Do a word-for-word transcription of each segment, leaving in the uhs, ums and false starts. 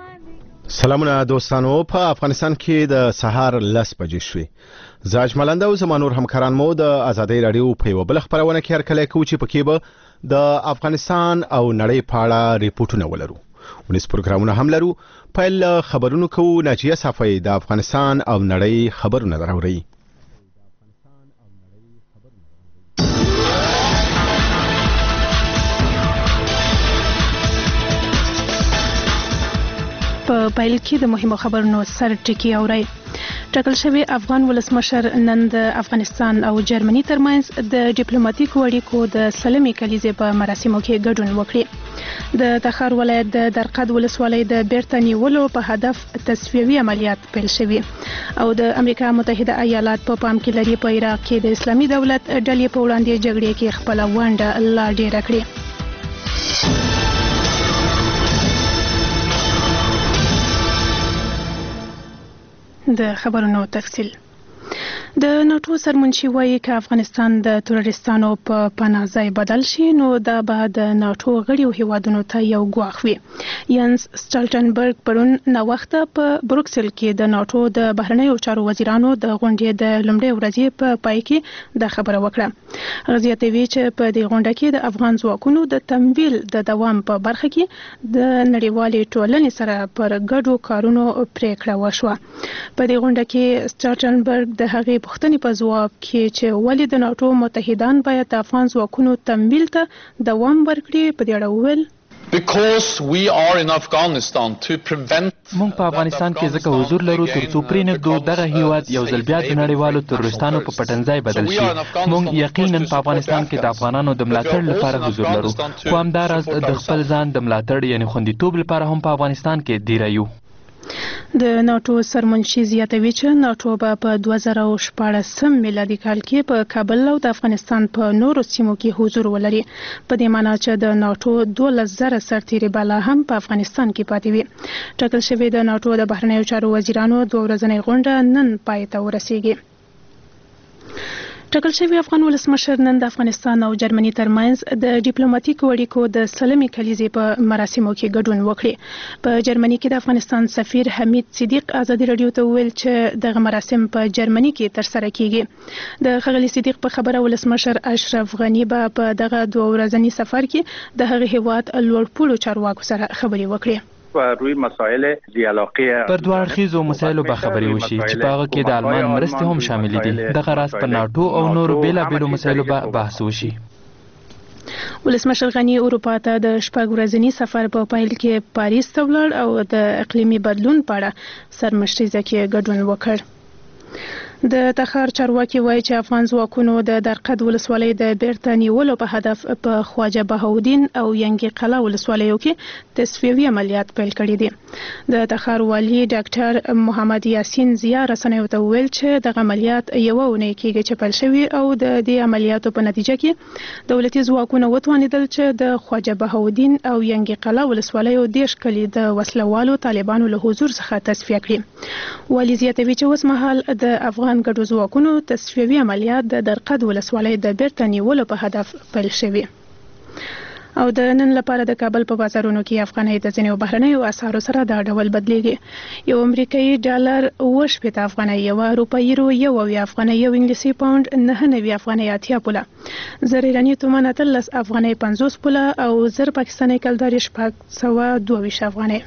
سلامونه دوستانو، په افغانستان کې د سهار لس بجې شوې. زه اجملنده او زما نور همکاران مو د ازادۍ رادیو په یوه بله خپرونه کې هرکلی کوو چې پکې به د افغانستان او نړۍ په اړه ریپورټونه ولرو. ونیس پروګرامونه هم لرو. پیل خبرونه کوو. ناجیه صافی د افغانستان او نړۍ خبرونه راوړي. په پیل کې د مهمو خبرونو سر ټکی اورئ. ټاکل شوی افغان ولسمشر نن د افغانستان او جرمني ترمنځ د ډیپلوماټیکو اړیکو د سلمې کلیزې په مراسمو کې ګډون وکړي. د تخار ولایت د درقد ولسوالۍ د بیرته نیولو په هدف تصفیوي عملیات پیل شوي او د امریکا متحده ایالات په پام کې لري په عراق کې د اسلامي دولت ډلې په وړاندې جګړې کې خپله ونډه لا ډیره کړي. د خبرونو تفصیل. د ناټو سرمنشي وایي که افغانستان د تروریستانو په پناه ځای بدل شي نو دا به د ناټو غړیو هیوادونو ته یو ګواښ وي. ینس سټالټنبرګ پرون ناوخته په بروکسل کې د ناټو د بهرنیو چارو وزیرانو د غونډې د لومړۍ ورځې په پای کې دا خبره وکړه. هغه زیاتوي چې په دې غونډه کې د افغان ځواکونو د تمویل د دوام په برخه کې د نړیوالې ټولنې سره پر ګډو کارونو پریکړه وشوه. په دې غونډه کې سټالټنبرګ د هغې پوښتنې په ځواب کې چې ولې د ناټو متحدان باید د افغان ځواکونو تمویل ته دوام ورکړي په دې اړه وویل. Because we are in Afghanistan to prevent مونږ په افغانستان کې ځکه حضور لرو ترڅو پرې نږدو دغه هیواد یو ځل بیا د نړیوالو تروریستانو په پټنځای بدل شي. مونږ یقینا په افغانستان کې د افغانانو د ملاتړ لپاره حضور لرو، خو همداراز د خپل ځان د ملاتړ یعنی خوندیتوب لپاره هم په افغانستان کې دیره یو. د ناټو سرمنشي زیاتوي چې ناټو به په دوه زره شپاړسم میلادي کال کې په کابل او د افغانستان په نورو سیمو کې حضور ولري. په دې معنی چې د ناټو دولس زره سرتیري بالا هم په افغانستان کې پاتې وي. ټاکل شوی د ناټو د بهرنیو چارو وزیرانو دوه ورځنۍ غونډه نن پای ته ورسیږي. ټاکل شوی افغان ولسمشر نن د افغانستان او جرمني ترمنځ د ډیپلوماټیکو اړیکو د سلمې کلیزې په مراسمو کې ګډون وکړي. په جرمني کې د افغانستان سفیر حمید صدیق ازادي رادیو ته وویل چې دغه مراسم په جرمني کې ترسره کیږي. د ښاغلي صدیق په خبره ولسمشر اشرف غني به په دغه دوه ورځني سفر کې د هغه هیواد لوړپوړو چارواکو سره خبرې وکړي. روی مسائل دیالوګي پر دوه اړخیزو مسایلو به خبرې وشي چې په هغه کې د آلمان مرستې هم شامل دي. دغه راز پر ناټو او نورو بیلابیلو مسایلو به بحث وشي. ولسمشر غني اروپا ته د شپږ ورځني سفر په پیل کې پاریس ته ولاړ او د اقلیمي بدلون په اړه سرمشریزه کې ګډون وکړ. د تخار چارواکي وایي چې افغان ځواکونو د درقد ولسوالۍ د بیرته نیولو په هدف په خواجه بهاودین او ینګي قلعه ولسوالیو کې تصفیوي عملیات پیل کړي دي. د تخار والي ډاکټر محمد یاسین ضیا رسنیو ته وویل چې دغه عملیات یوه اونۍ کېږي چې پیل شوي او د دې عملیاتو په نتیجه کې دولتي ځواکونه وتوانېدل چې د خواجه بهاودین او ینګي قلعه ولسوالیو دېرش کلي د وسلوالو طالبانو له حضور څخه تصفیه کړي. والي زیاتوي چې اوس مهال د افغان ګډو ځواکونو تصفیوي عملیات د درقد ولسوالۍ د بیرته نیولو په هدف پیل شوي. او د نن لپاره د کابل په بازارونو کې افغانۍ د ځینو بهرنیو اسعارو سره دا ډول بدلیږي. یو امریکایي ډالر اوه شپېته افغانۍ، یوه روپایي رو یو اویا افغانۍ، یو انګلیسي پاونډ نهه نوي افغانۍ اتیا پوله، زر ایراني تومان اتلس افغانۍ پنځوس پوله او زر پاکستاني کلداري شپږ سوه دوه ویشت افغانۍ.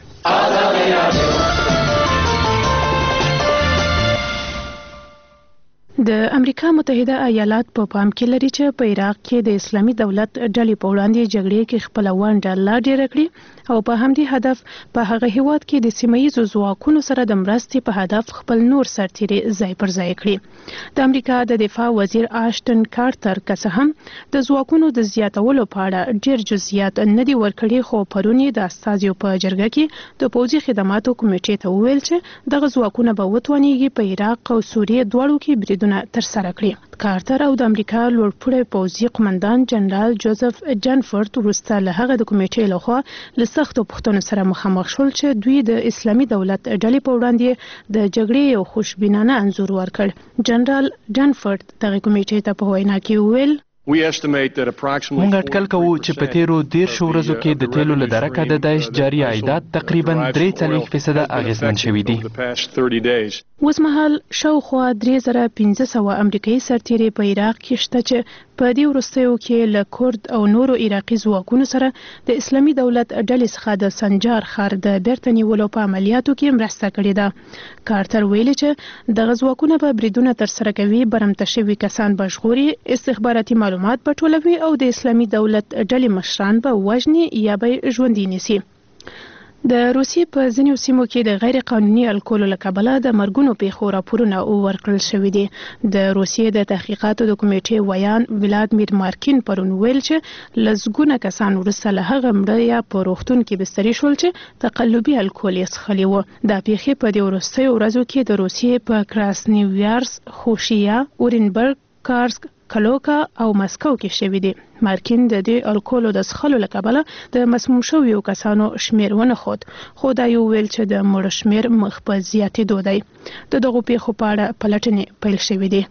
د امریکا متحده ایالات په پام کې لري چې په عراق کې د اسلامي دولت ډلې په وړاندې جګړې کې خپله ونډه لا ډیره کړي او په همدې هدف په هغه هیواد کې د سیمه ییزو ځواکونو سره د مرستې په هدف خپل نور سرتیري ځای پر ځای کړي. د امریکا د دفاع وزیر آشټن کارتر که څه هم د ځواکونو د زیاتولو په اړه ډیر جزئیات نه دي ورکړي، خو پرون یې د استازیو په جرګه کې د پوځي خدماتو کمیټې ته وویل چې دغه ځواکونه به وتوانیږي په عراق او سوریې دواړو کې بریدونه ترسره کړي. کارتر او د امریکا لوړپوړی پوځي قومندان جنرال جوزف جانفورد وروسته له هغه د کمیټې لخوا له سختو پوښتنو سره مخامخ شول چې دوی د اسلامي دولت ډلې په وړاندې د جګړې یو خوشبینانه انځور ورکړ. جنرال جانفورد دغه کمیټې ته په وینا کې وویل موږ اټکل کوو چې په تیرو دیرشو ورځو کې د تیلو له درکه د داعش جاري عایدات تقریبا درې څلوېښت فیصده اغېزمن شوي دي. اوس مهال شاوخوا درې زره پنځه سوه امریکایي سرتیري په عراق کې شته چې په دې وروستیو کې له کورد او نورو عراقي ځواکونو سره د اسلامي دولت ډلې څخه د سنجار ښار د بیرته نیولو په عملیاتو کې مرسته کړې ده. کارتر ویلي چې دغه ځواکونه به بریدونه ترسره کوي، برمته شوي کسان به ژغوري، استخباراتي معلومات به ټولوي او د اسلامي دولت ډلې مشران به وژني یا به ژوندي نیسي. د روسیې په ځینو سیمو کې د غیر قانوني الکولو له کبله د مرګونو پیښو راپورونه ورکړل شوي دي. د روسیې د تحقیقاتو د کمیټې ویان ولادیمیر مارکین پرون ویل چې لسګونه کسان وروسته له هغه مړه یا په روغتون کې بستري شول چې تقلبي الکول یې څښلي وو. دا پیښې په دې وروستیو ورځو کې د روسیې په کراسنویارس، خوشیا، اورینبرګ، کارسک، کلوکا او مسکو کې شوې دي. مارکین د دې الکولو د څښلو له کبله د مسموم شویو کسانو شمیر ونه خود، خو دا یو ویل چې د مړو شمیر مخ په زیاتېدو دی. د دغو پیښو په اړه پلټنې پیل شوې دي.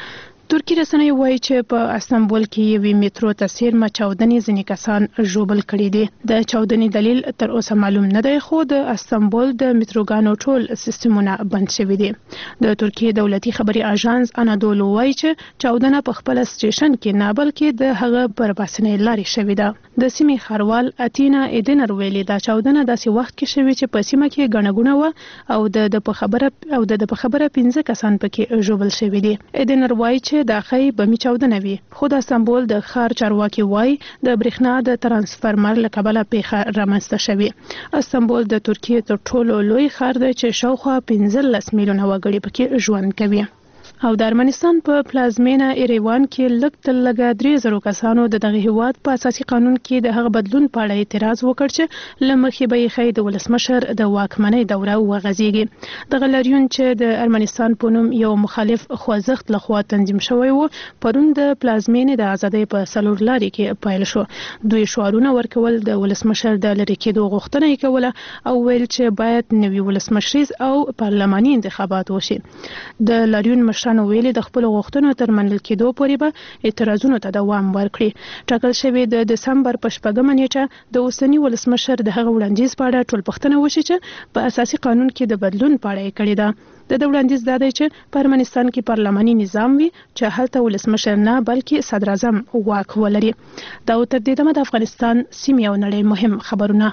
ترکی رسنۍ وایي چې په استانبول کې یوې میترو ته څیرمه چاودنې ځینې کسان ژوبل کړي دي. د چاودنې دلیل تر اوسه معلوم نه دی، خو د استانبول د میتروګانو ټول سیستمونه بند شوي دي. د ترکیې دولتي خبري اژانس انادولو وایي چې چاودنه په خپل سټیشن کې نه بلکې د هغه پر باسنې لارې شوې ده. د سیمې ښاروال اتینا ایدنر ویلي دا چاودنه داسې وخت کې شوې چې په سیمه کې ګڼه ګوڼه وه او د په خبره او د په خبره پنځه کسان پکې ژوبل شوي دي. ایدنر وایي چې دا خی بمی چاودنه وي، خو د استانبول د ښار چارواکي وایي د برېښنا د ترانسفرمر له کبله پیښه رامنځته شوې. استانبول د ترکیې تر ټولو لوی ښار دی چې شاوخوا پنځلس میلیونه وګړي پکې ژوند کوي. او د ارمنستان په پلازمینه ایریوان کې لږ تر لږه درې زرو کسانو د دغه هیواد په اساسي قانون کې د هغه بدلون په اړه اعتراض وکړ چې له مخې به یې ښایي د ولسمشر د واکمنۍ دوره وغځېږي. دغه لاریون چې د ارمنستان په نوم یو مخالف خوځښت لخوا تنظیم شوی و، پرون د پلازمینې د ازادۍ په څلور لارې کې پیل شو. دوی شعارونه ورکول، د ولسمشر د لرې کېدو غوښتنه یې کوله او ویل چې باید نوي ولسمشریز او پارلماني انتخابات وشي. د لاریون مشران ویلي د خپل غوښتنو تر منل کېدو پورې به اعتراضونو ته دوام ورکړي. ټاکل شوې د دسمبر په شپږمه نیټه د اوسني ولسمشر د هغه وړاندیز په اړه ټولپوښتنه وشي چې په اساسي قانون کې د بدلون په اړه یې کړې ده. د دې وړاندیز دا دی چې په ارمنستان کې پارلماني نظام وي چې هلته ولسمشر نه بلکې صدر اعظم واک ولري. دا تر دې دمه د افغانستان سیمې او نړۍ مهم خبرونه.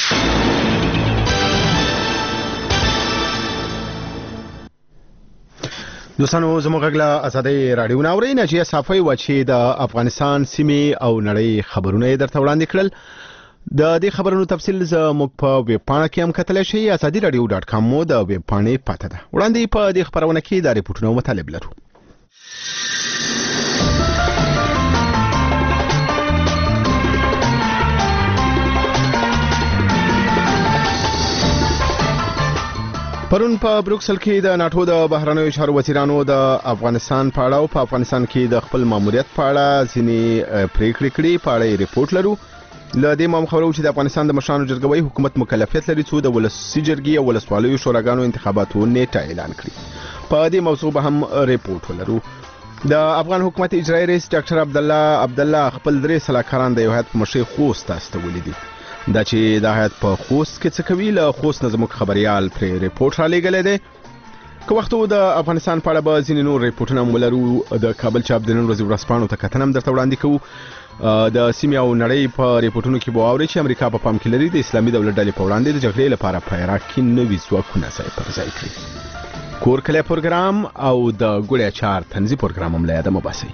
دوستانو زموږ غږ ازادۍ رادیو ناوري نجیه صافی و چې د افغانستان سیمې او نړۍ خبرونه درته وړاندې کړل. د دې خبرونو تفصیل زموږ په ویب پاڼه کې هم کتلی شئ. ازادي رادیو ډاټ کام مو د ویب پاڼې پته ده. وړاندې په دې خبرونه کې د ریپورتونو مطالب لرو. پرون په بروکسل کې د ناتو د بهرنیو چارو وزیرانو د افغانستان په اړه او په افغانستان کې د خپل ماموریت په اړه ځینې پریکړې کړې. په اړه ریپورت لرو. له دې مام خبرو چې د افغانستان د مشرانو جرګوي حکومت مکلفیت لري چې د ولسی جرګې او ولسوالیو شوراګانو انتخاباتو نیټه اعلان کړي. په دې موضوع به هم ریپورت ولرو. د افغان حکومت اجرایی رئیس ډاکټر عبدالله عبدالله خپل درې سلاکاران د یو هیئت په مشرۍ خوست ته استولي دي. دا چې د هیئت په خوست کې څه کوي، له خوست نه زموږ خبريال پرې ریپورت را لېږلی دی. که وخت د افغانستان په اړه به ځینې نور ریپورټونه هم ولرو. د کابل چاپ د نن ورځې ورځپاڼو ته کتنه هم درته وړاندې کوو. د سیمې او نړۍ په ریپورټونو کې به واورئ چې امریکا په پام کې لري د اسلامي دولت ډلې په وړاندې د جګړې لپاره په عراق کې نوي ځواکونه ځای پر ځای کړي. کور کلی پروګرام او د ګوړې اچار طنزي پروګرام هم له یاده مه باسئ.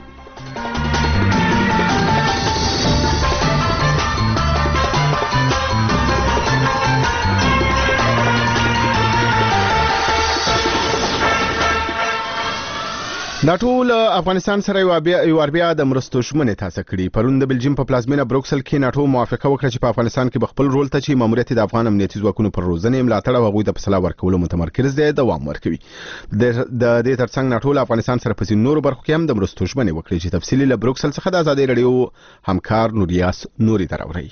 دا ټول افغانستان سره یو بیا د مرستو ژمنې تاسو کړي. پرون د بلجیم په پلازمینه بروکسل کې ناتو موافقه وکړه چې په افغانستان کې خپل رول ته چې ماموریت د افغان امنیتي ځواکونو پر روزنې ملاتړ او غوښتنه په سلا ورکولو متمرکز دی دوام ورکوي. د دې ترڅنګ ناتو افغانستان سره په نورو برخو کې هم د مرستو ژمنې وکړي چې تفصیلی له بروکسل څخه د ازادي رادیو همکار نوریاس نوري دراوري.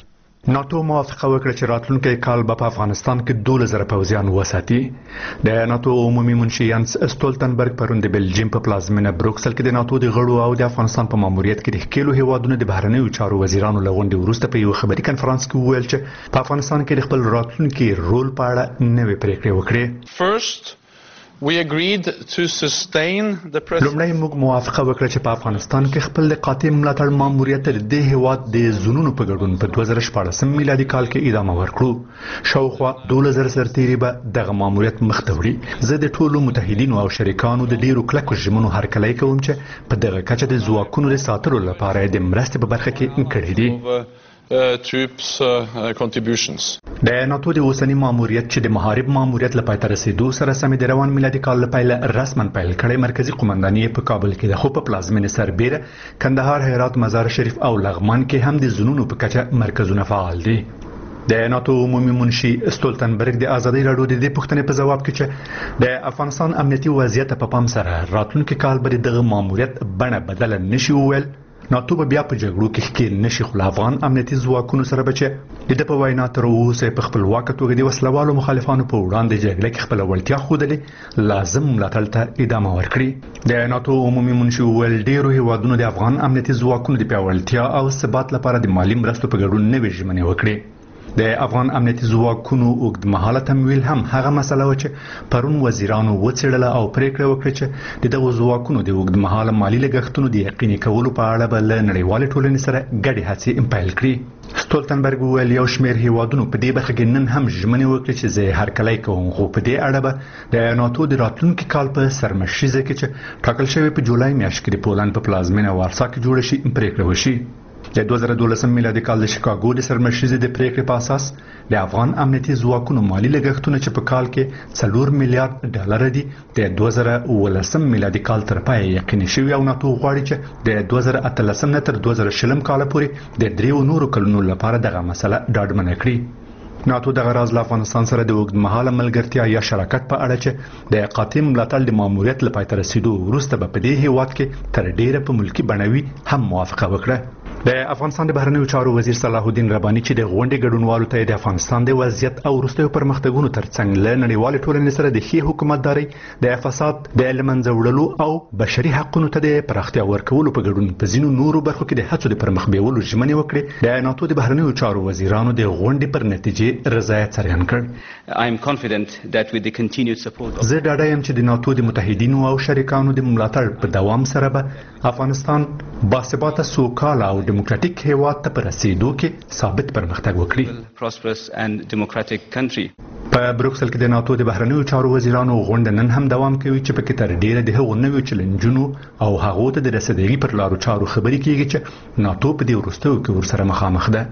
ناتو موافقه وکړه چې راتلونکي کال به په افغانستان کې دوه زره پوځیان وساتي. د ناتو عمومي منشي یانس استولتنبرګ پرون د بلجیم په پلازمینه بروکسل کې د ناتو د غړو او د افغانستان په ماموریت کې د ښکېلو هیوادونو د بهرنیو چارو وزیرانو له غونډې وروسته په یو خبري کنفرانس کې وویل چې په افغانستان کې د خپل راتلونکي رول په اړه نوې پریکړې وکړي. First, we agreed to sustain the president. لومړی موږ موافقه وکړه چې په افغانستان کې خپل د قاطع ملاتړ ماموریت د هیواد د زونونو په ګډون په دوه زره شپاړسم میلادي کال کې ادامه ورکړو. شاوخوا دوه زره سرتیري به دغه ماموریت مخ ته وړي. زه د ټولو متحدینو او شریکانو د ډیرو کلکو ژمنو هرکلی کوم چې په دغه کچه د ځواکونو د ساتلو لپاره د مرستې په برخه کې کړي دي. Uh, troops uh, contributions. د ناتو د اوسنی ماموریت چې د محارب ماموریت لپاره تر رسیدو سره سم د روان میلادي کال لپاره رسما پیل کړي. مرکزی قومنداني په کابل کې د خو په پلازمینه سربیره، کندهار، هرات، مزار شریف او لغمان کې هم د زونونو په کچه مرکزونه فعال دي. د ناتو عمومي منشي استولتنبرګ د ازادي راډیو د دې پوښتنې په جواب کې چې د افغانستان امنیتي وضعیت په پام سره راتلونکي کال به دغه ماموریت بڼه بدل نشي وویل. ناتو به بیا په جګړو کې ښکېل نشي، خو افغان امنیتي ځواکونو سره به چې د په وینا تر اوسه په خپلواکه توګه د وسلوالو مخالفانو په وړاندې جګړه کې خپل وړتیا ښودلې، لازم ملاتړ ته ادامه ورکړي. د ناتو عمومي منشي وویل ډیرو هیوادونو د افغان امنیتي ځواکونو د پیاوړتیا او ثبات لپاره د مالي مرستو په ګډون نوې ژمنې وکړي. د افغان امنیتي ځواکونو اوږدمهاله تمویل هم هغه مسله و چې پرون وزیرانو وڅېړله او پریکړه وکړه چې د دغو ځواکونو د اوږدمهاله مالي لګښتونو د یقیني کولو په اړه به له نړیوالې ټولنې سره ګډې هڅې پیل کړي. ستولتنبرګ وویل یو شمېر هیوادونو په دې برخه کې نن هم ژمنې وکړې چې زه هرکلی کوم، خو په دې اړه به د ناتو د راتلونکي کال په سرمشریزه کې چې ټاکل شوی په جولای میاشت کې د پولند په پلازمینه وارسا کې جوړه شي پریکړه وشي. د دوه زره دولسم میلادي کال د شیکاګو د سرمشریزې د پریکړې په اساس د افغان امنیتي ځواکونو مالي لګښتونه چې په کال کې څلور میلیارډ ډالر دي د دوه زره اوولسم میلادي کال تر پای یقیني شوی، او ناتو غواړي چې د دوه زره اتلسم نه تر دوه زره شلم کال پورې د دریو نورو کلونو لپاره دغه مسله ډاډمنه کړي. ناتو دغه راز له افغانستان سره د اوږدمهاله ملګرتیا یا شراکت په اړه چې د قاطع ملاتړ د ماموریت لپاره تر رسیدو وروسته به په دې هیواد کې تر ډیره په ملکی بڼوي هم موافقه وکړه. د افغانستان د بهرنیو چارو وزیر صلاح الدین رباني چې د غونډې ګډونوالو ته د افغانستان د وضعیت او وروستیو پرمختګونو ترڅنګ له نړیوالې ټولنې سره د ښې حکومتدارۍ، د فساد د له منځه وړلو او بشري حقوقو ته د پراختیا ورکولو په ګډون په ځینو نورو برخو کې د هڅو د پرمخ بیولو ژمنې وکړې. د ناتو د بهرنیو چارو وزیرانو د غونډې پر نتیجې رضایت څرګند کړ. I am confident that with the continued support of زه ډاډه یم چې د ناتو د متحدینو او شریکانو د ملاتړ په دوام سره به افغانستان باثباته، سوکاله او دیموکراتیک هیواد ته په رسیدو کې ثابت پرمختګ وکړي. prosperous and democratic country. په بروکسل کې د ناتو د بهرنیو چارو وزیرانو غونډه نن هم دوام کوي چې پکې تر ډیره د هغو نویو چیلنجونو او هغو ته د رسیدګۍ پر لارو چارو خبرې کیږي چې ناتو په دې وروستیو کې ورسره مخامخ ده.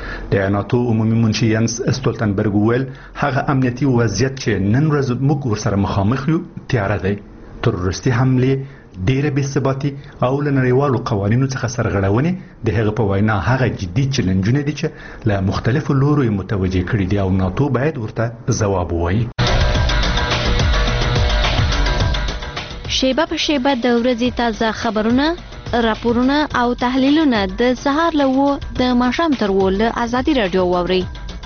د ناتو عمومي منشي یانس استولتنبرګ وویل هغه امنیتي وضعیت چې نن ورځ موږ ورسره مخامخ یو تیاره دی. تروریستي حملې، ډیره بې ثباتي او له نړیوالو قوانینو څخه سرغړونې د هغه په وینا هغه جدي چیلنجونه دي چې له مختلفو لورو یې متوجه کړي دي او ناتو باید ورته ځواب ووایي. شیبه په شیبه د ورځې تازه خبرونه، راپورونه او تحلیلونه د سهار له و د ماښام تر و له ازادي راډیو واورئ.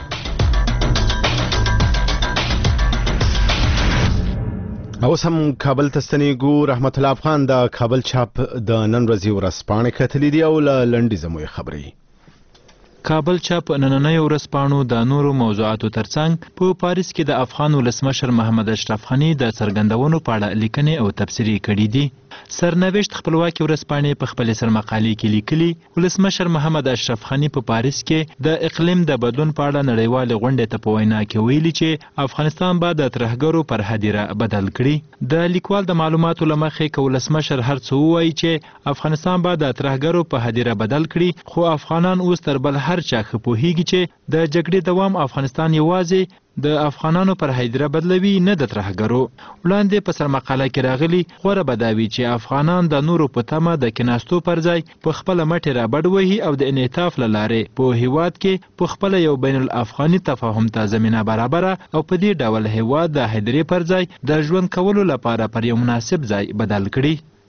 اوس هم کابل ته ستنېږو. رحمت الله افغان د کابل چاپ د نن ورځې ورځپاڼې کتلې دي او له لنډیزه مو خبرې. کابل چاپ نننۍ ورځپاڼو د نورو موضوعاتو ترڅنګ په پاریس کې د افغان ولسمشر محمد اشرف غني د څرګندونو په اړه لیکنې او تبصرې کړي دي. سرنوشت خپلواکي ورځپاڼې په خپلې سرمقالې کې لیکلي ولسمشر محمد اشرف غني په پاریس کې د اقلیم د بدلون په اړه نړیوالې غونډې ته په وینا کې ویلي چې افغانستان به د ترهګرو پر هدیره بدل کړي. د لیکوال د معلوماتو له مخې که ولسمشر هر څه ووایي چې افغانستان به د ترهګرو په هدیره بدل کړي، خو افغانان اوس تر بل هر چا ښه پوهیږي چې د جګړې دوام افغانستان یوازې د افغانانو پر هدیره بدلوي، نه د ترهګرو. وړاندې په سرمقاله کې راغلي غوره به دا وي چې افغانان د نورو په تمه د کیناستو پر ځای په خپله مټې رابډ وهي او د انعطاف له لارې په هیواد کې په خپله یو بین الافغاني تفاهم ته زمینه برابره او په دې ډول هیواد د هدیرې پر ځای د ژوند کولو لپاره پر یو مناسب ځای بدل کړي.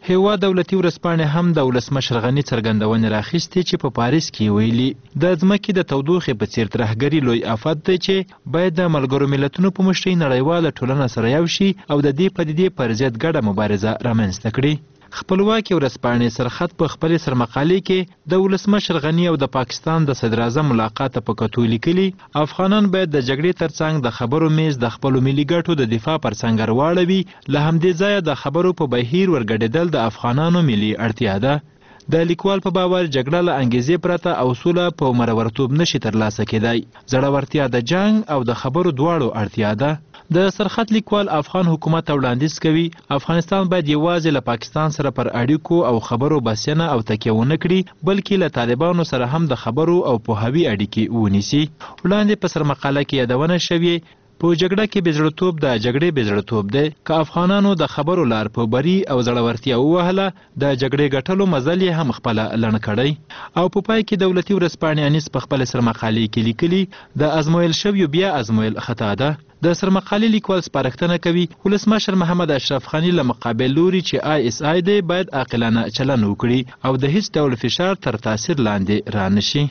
هیواد دولتي ورځپاڼې هم د ولسمشر غني څرګندونې راخیستې چې په پاریس کې ویلي د ځمکې د تودوخې په څیر ترهګري لوی آفت دی چې باید د ملګرو ملتونو په مشرۍ نړیواله ټولنه سره یو شي او د دې پدیدې پر ضد ګډه مبارزه رامنځته کړي. خپلواکي ورځپاڼې سرخط په خپلې سرمقالې کې د ولسمشر غني او د پاکستان د صدر اعظم ملاقات په کتو لیکلي افغانان باید د جګړې ترڅنګ د خبرو میز د خپلو ملي ګټو د دفاع پر څنګ واړوي. له همدې ځایه د خبرو په بهیر ورګډېدل د افغانانو ملي اړتیا ده. د لیکوال په باور جګړه له انګیزې پرته او سوله په مرورتوب نشي ترلاسه کېدای. زړورتیا د جنگ او د خبرو دواړو اړتیا ده. د سرخط لیکوال افغان حکومت وړاندیز کوي افغانستان باید یوازې له پاکستان سره پر اړیکو او خبرو بسنه او تکیه ونه کړي بلکې له طالبانو سره هم د خبرو او پوهاوي اړیکې ونیسي. وړاندې په سرمقاله کې یادونه شوې په جګړه کې بېزړهتوب د جګړې بېزړهتوب دی. که افغانانو د خبرو لار په بري او زړورتیا ووهله د جګړې ګټلو مزل یې هم خپله لنډ کړی. او په پای کې دولتي ورځپاڼې انیس په خپل سرمقالې کې لیکلي د ازمویل شویو بیا ازمویل خطا ده. د سرمقالې لیکوال سپارښتنه کوي ولسمشر محمد اشرف غني له مقابل لوري چې آی اس آی دی باید عاقلانه چلن وکړي او د هیڅ ډول فشار تر تاثیر لاندې رانشي.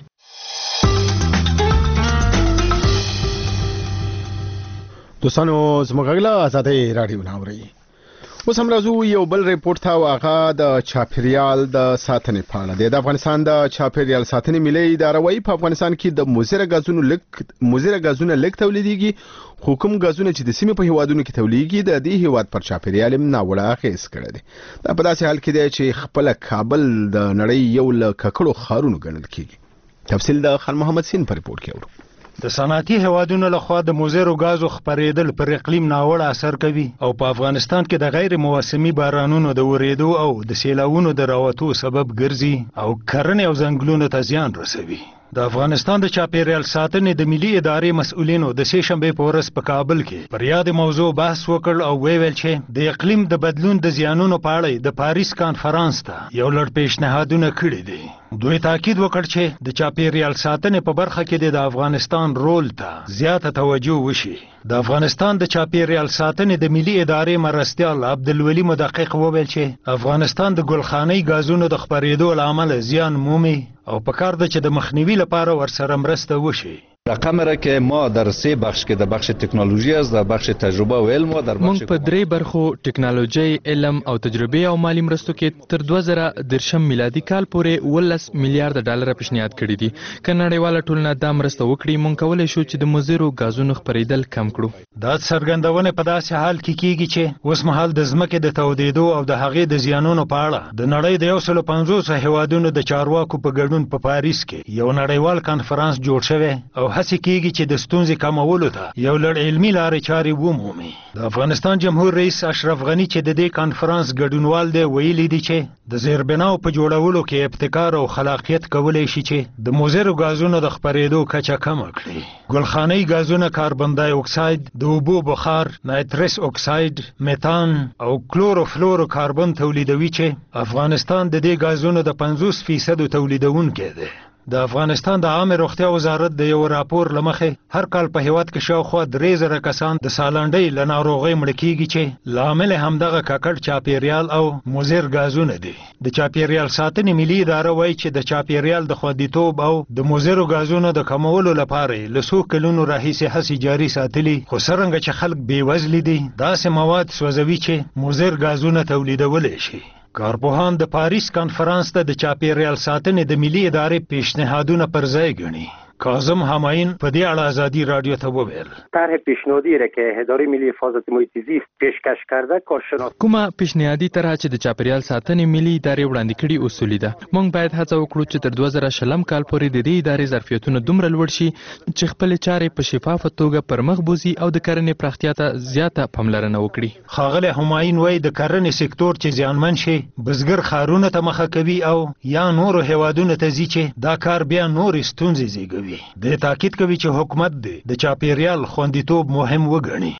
دوستانو زموږ غږ له ازادۍ راډیو نه اورئ. اوس هم راځو یو بل ریپورت ته او هغه د چاپیریال د ساتنې په اړه دی. د افغانستان د چاپیریال ساتنې ملي اداره وايي په افغانستان کې د مضره غازونو لک مضره غازونه لک تولیديږي خو کوم غازونه چې د سیمې په هیوادونو کې تولیديږي د دې هیواد پر چاپیریال هم ناوړه اغېز کړی دی. دا په داسې حال کې دی چې خپل کابل د نړۍ یو له ککړو ښارونو ګڼل کېږي. تفصیل د خان محمد سین په ریپورت کې اورو. د صنعتي هیوادونو لخوا د مضرو غازو خپرېدل پر اقلیم ناوړه اثر کوي او په افغانستان کې د غیر موسمي بارانونو د ورېدو او د سیلاوونو د راوتو سبب ګرځي او کرنې او ځنګلونو ته زیان رسوي. د افغانستان د چاپیریال ساتنې د ملي ادارې مسؤلینو د سه شنبې په ورځ په کابل کې پر یاد موضوع بحث وکړ او ویل چې د اقلیم د بدلون د زیانونو په اړه د پاریس کانفرنس ته یو لړ پیشنهادونه کړي دي. دوی تاکید وکړ چې د چاپیریال ساتنې په برخه کې د افغانستان رول ته زیاته توجه وشي. د افغانستان د چاپیریال ساتنې د ملي ادارې مرستیال عبدالولي مدقق وویل چې افغانستان د ګلخانۍ غازونو د خپرېدو له امله زیان مومي او پکار ده چې د مخنیوي لپاره ورسره مرسته وشي. رقم را که ما در سه بخش که در بخش تکنولوژی است، در بخش تجربه و علم و در بخش مونږ په درې برخو ټکنالوژي، علم او تجربه او مالی مرستو کې تر دوه زره درشم میلادي کال پورې ولس میلیارډ ډالر پیشنهاد کړی دي. که نړیواله ټولنه دا مرسته وکړي مونږ کولای شو چې د مضرو غازونو خپرېدل کم کړو. دا څرګندونه په داسې حال کې کیږي چې اوس مهال د ځمکې د تودېدو او د هغې د زیانونو په اړه د نړۍ د یو سل پنځوس هیوادونو د چارواکو په ګډون په پاریس کې یو نړیوال کانفرنس جوړ شوی او هڅې کیږي چې د ستونزې کمولو ته یو لړ علمي لارې چارې ومومي. د افغانستان جمهور رئیس اشرف غني چې د دې کانفرنس ګډونوال دی ویلي دي چې د زیربناو په جوړولو کې ابتکار او خلاقیت کولی شي چې د مضرو غازونو د خپرېدو کچه کمه کړي. ګلخانۍ غازونه کاربن دای اکساید، د اوبو بخار، نایترس اکساید، میتان او کلورو فلورو کاربن تولیدوي چې افغانستان د دې غازونو د پنځوس فیصد تولیدونکی دی. د افغانستان د عامه روغتیا وزارت د یو راپور لمخې هر کال په هیواد کې شاوخوا درې زره کسان د سالنډۍ له ناروغۍ مړه کیږي چې لامل همدغه ککړ چاپیریال او مضر غازونه دي. د چاپیریال ساتنې ملي اداره وایي چې د چاپیریال د خوندیتوب او د مضرو غازونو د کمولو لپاره له څو کلونو راهیسې هڅې جاري ساتلي، خو څرنګه چې خلک بېوزلي دي داسې مواد سوځوي چې مضر غازونه تولیدولی شي. کارپوهان د پاریس کانفرنس ته د چاپیریال ساتنې د ملي ادارې پیشنهادونه پر ځای ګڼي. کاظم همایون په دې اړه ازادي رادیو ته وویل طرح پیشنهادی را که اداره ملی حفاظت محیط زیست پیشکش کرده کارشناس کومه پیشنهادي طرح چې د چاپیریال ساتنې ملي ادارې وړاندې کړي اصولي ده. موږ باید هڅه وکړو چې تر دوه زره شلم کال پورې د دې ادارې ظرفیتونه دومره لوړ شي چې خپل چارې په شفافه توګه پر مخ بوزي او د کرنې پراختیا ته زیاته پاملرنه وکړي. ښاغلی همایون وایي د کرنې سکتور چې زیانمن شي بزګر ښارونو ته مخه کوي او یا نورو هیوادونو ته ځي چې دا کار بیا نورې ستونزې زیږوي. د تاکید کوي چې حکومت دی د چاپیریال خوندیتوب مهم وګڼي.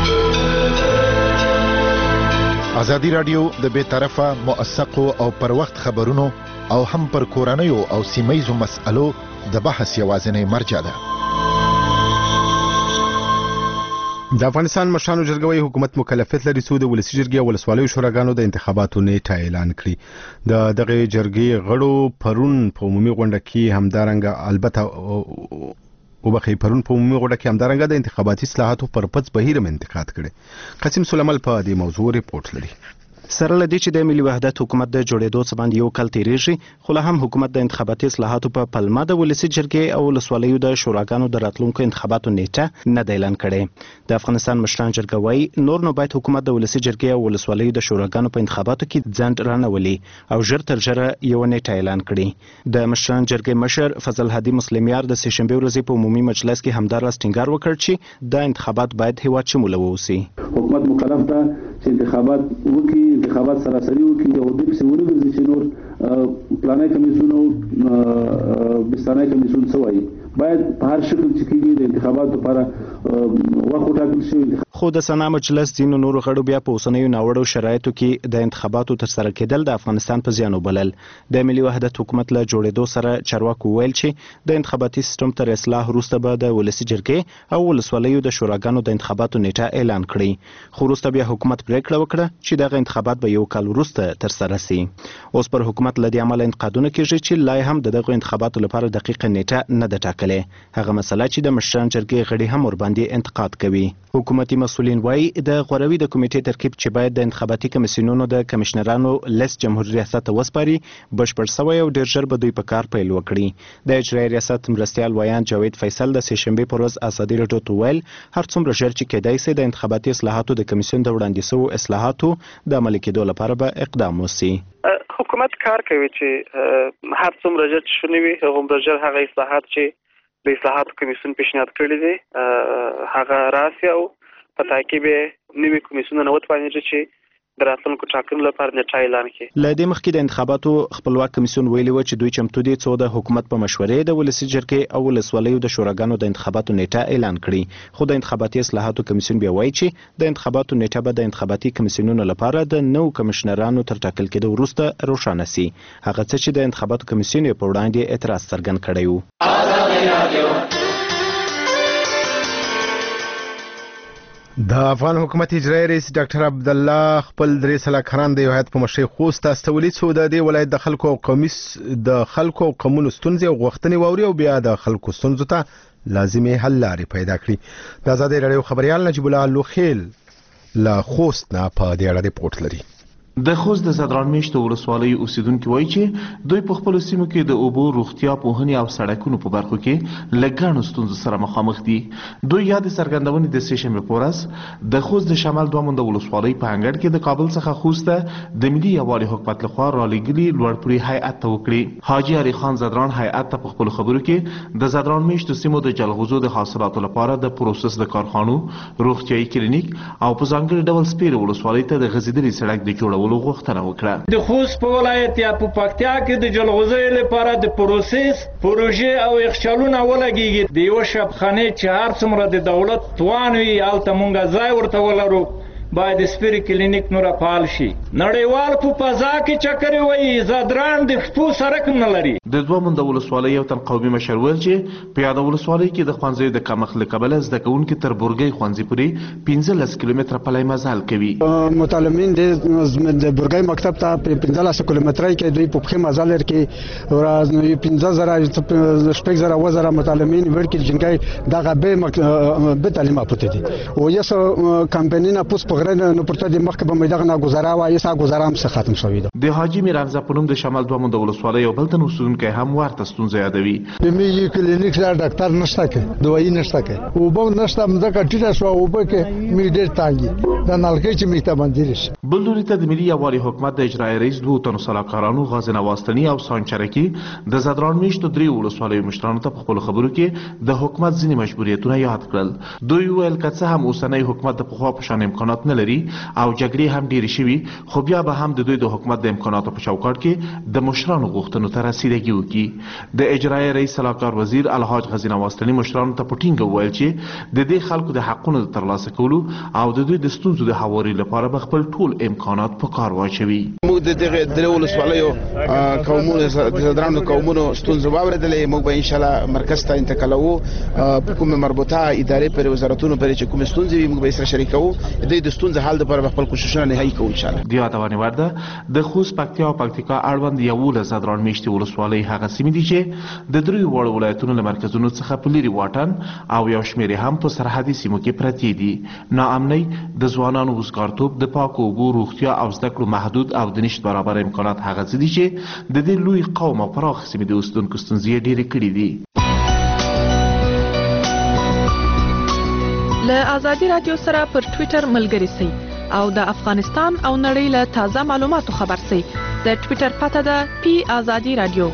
ازادي رادیو د بې طرفه موثقو او پر وخت خبرونو او هم پر کورنیو او سیمایزو مسألو د بحث یوازینی مرجع ده. د افغانستان مشرانو جرګه حکومت مکلفیت لري چې د ولسی جرګې او ولسوالیو شوراګانو د انتخاباتو نیټه اعلان کړي. د دغه جرګې غړو پرون په عمومي غونډه کې همدارنګه البته وبخې پرون په عمومي غونډه کې همدارنګه د انتخاباتي اصلاحاتو پر پڅ بهیر انتقاد کړي. قاسم سلیمان په دې موضوع ریپورت لري. سره لدی چې د ملي وحدت حکومت د جوړېدو څخه باندې یو کال تیریږي، خو لا هم حکومت د انتخاباتي اصلاحاتو په پلمه د ولسی جرګې او ولسوالیو د شوراګانو د راتلونکو انتخاباتو نیټه نه د اعلان کړي. د افغانستان مشران جرګه وايي نور نو باید حکومت د ولسی جرګې او ولسوالیو د شوراګانو په انتخاباتو کې ځند رانولي او ژر تر ژره یو نیټه اعلان کړي. د مشران جرګې مشر فضل هادي مسلمیار د سه شنبه ورځې په عمومي مجلس کې همدار ټینګار وکړ چې د انتخابات باید هیواد شموله ووسي. حکومت مکلف ده چې انتخابات وکړي، انتخابات سراسري وکړي او د دې ورګرځي چې نور پلانای کمیسیون او بستانای کمیسیون سوای باید په هر شکل چې کېږي د انتخاباتو لپاره وخت وټاکل شي. خو د سنا مجلس ځینو نورو غړو بیا په اوسنیو ناوړو شرایطو کې د انتخاباتو ترسره کېدل د افغانستان په زیان وبلل. د ملي وحدت حکومت له جوړېدو سره چارواکو ویل چې د انتخاباتي سیستم تر اصلاح وروسته به د ولسی جرګې او ولسوالیو د شوراګانو د انتخاباتو نیټه اعلان کړي. خو وروسته بیا حکومت پریکړه وکړه چې دغه انتخابات به یو کال وروسته ترسره شي. اوس پر حکومت له دې عمله انتقادونه کېږي چې لا هم دغه انتخاباتو لپاره دقیقه نیټه نه ده ټاکلې. هغه مسله چې د مشران جرګې غړي هم ورباندې انتقاد کوي. حکومتي مسؤلین وایي د غوروي د کمیټې ترکیب چې باید د انتخاباتي کمیسیونونو د کمشنرانو لیست جمهوریت ریاست ته وسپاري بشپړ شوی او ډیر ژر به دوی په کار پیل وکړي. د اجرایي ریاست مرستیال ویان جاوید فیصل د سه شنبې پر ورځ ازادي راډیو ته ویل هر څومره ژر چې کېدای شي د انتخاباتي اصلاحاتو د کمیسیون د وړاندې شوو اصلاحاتو د عملي کېدو لپاره به اقدام وشي. حکومت کار کوي چې هر څومره ژر چې شونې وي هغومره ژر هغه اصلاحات چې د اصلاحاتو کمیسیون پیشنهاد کړی دی هغه راسي او په تعقیب نوي کمیسیونونه وټاکل شي د راتلونکو ټاکنو لپاره نیټه اعلان کړي. له دې مخکې د انتخاباتو خپلواک کمیسیون ویلي و چې دوی چمتو دي څو د حکومت په مشورې د ولسی جرګې او ولسوالیو د شوراګانو د انتخاباتو نیټه اعلان کړي. خو د انتخاباتي اصلاحاتو کمیسیون بیا وایي چې د انتخاباتو نیټه به د انتخاباتي کمیسیونونو لپاره د نو کمشنرانو تر ټاکل کېدو وروسته روښانه شي. هغه څه چې د انتخاباتو کمیسیون په وړاندې اعتراض څرګند کړی و. د افغان حکومت اجرایي رئیس ډاکټر عبد الله خپل درې سلاکاران د یو هیئت په مشرۍ خوست ته استولي چې د دې ولایت د خلکو او قومیس د خلکو او قومونو ستونزې او غوښتنې واوري او بیا د خلکو ستونزو ته لازمي حل لارې پیدا کړي. د ازادي راډیو خبريال نجیب الله لوخیل له خوست نه په دې اړه ریپورت لري. د خوست د زدران میشتو ولسوالۍ اوسیدونکو وایي چې دوی په خپلو سیمو کې د اوبو، روغتیا، پوهنې او سړکونو په برخو کې له ګڼو ستونزو سره مخامخ دي. دوی یا د څرګندونې د سه شنبې په ورځ د خوست د شمال دوه مونده ولسوالۍ په انګړ کې د کابل څخه خوست ته د ملي یووالي حکومت لخوا رالېږلي لوړپوړي هیئت ته وکړي. حاجي علي خان زدران هیئت ته په خپلو خبرو کې د زدران میشتو سیمو د جلغوزو د حاصلاتو لپاره د پروسس د کارخانو، روغتیايي کلینیک او په ځانګړي ډول سپیرې ولسوالۍ ته د غځېدلي سړک د جوړولو غوښتنه وکړه. د خوست په ولایت یا په پکتیا کې د جلغوزیو لپاره د پروسس پروژې او یخچالونه ولګېږي. د یوه شبخانې چې هر څومره د دولت توان وي هلته مونږ ځای ورته ولرو باید سپیرې کلینیک نوره فعال شي. نړیوال په فضا کې چکرې وایي زدران د شپو سړک نه لري. د دوه مونده ولسوالۍ یو تن قومي مشر ویل چې په یاده ولسوالۍ کې د ښوونځیو د کمښت له کبله زده کوونکي تر بورګۍ ښوونځي پورې پنځلس کیلومتره پلی مزل کوي. متعلمین د بورګۍ مکتب ته په پنځلس کیلومترۍ کې دوی په پښې مزل لري کې پنځه زره شپږ زره اوه زره متعلمین ورکې جنګۍ دغه به به تعلیم پته دي او یسو کمپنینا پوس غره نو پرته د مخکې به مې دغه ناګزاره وایي سا ګزاره هم څه ختم شوی ده. د حاجي میر حمزه په نوم د شمال دوه مونده ولسوالۍ یو بل تن اوسیدونکی هم ورته ستونزه یادوي. د مې کلینیک سره ډاکټر نشته کې دوايي نشته کې اوبه نشته مځکه ټیټه شو اوبه کې مې ډېر تانګي د نلکې چې مې ته باندې شي. بل لوري ته د ملي یووالي حکومت د اجرایي رئیس دوه تنو سلاکارانو غازي نواستني او سانچرکي د زدران میشتو درې ولسوالیو مشرانو ته په خپلو خبرو کې د حکومت ځینې مجبوریتونه یاد کړل. دوی ویل که څه هم اوسنی حکومت د پخوا په شان امکانات امکانات نه لري او جګړې هم ډېرې شوي، خو بیا به هم د دوی د حکومت د امکاناتو په چوکاټ کې د مشرانو غوښتنو ته رسیدګي وکړي. د اجرایي رئیس سلاکار وزیر الحاج غزي نواستني مشرانو ته په ټینګه وویل چې د دې خلکو د حقونو د ترلاسه کولو او د دوی د ستونزو د هواري لپاره به خپل ټول امکانات په کار واچوي. موږ د دغه درې ولسوالیو قومونو د صدرانو قومونو ستونزې واورېدلې. موږ به ان شاء الله مرکز ته انتقالوو، په کومه مربوطه ادارې پر وزارتونو پر چې کوم ستونزې وي موږ به سره شریکو، د دې ستونزې حل لپاره خپل کوششونه نهایی کوو ان شاء الله. د یادونې وړ ده د خوست، پکتیا او پکتیکا اړوند یولس صدران میشتې ولسوالۍ هغه سیمې دي چې د دریو وړو ولایتونو له مرکزونو څخه په لرې واټن او یو شمېر هم په سرحدي سیمو کې پرتې دي. ناامنۍ، د ځوانانو وزګارتوب، د پاکو اوبو، روغتیا او زده کړو محدود او د نشت برابر امکانات هغه څه دي چې د دې لوی قوم او پراخ سیمې د اوسیدونکو ستونزې یې ډېرې کړي دي. له ازادي رادیو سره پر ټویټر ملګري سئ او د افغانستان او نړۍ له تازه معلوماتو خبر سئ. د ټویټر پته ده پی ازادي رادیو.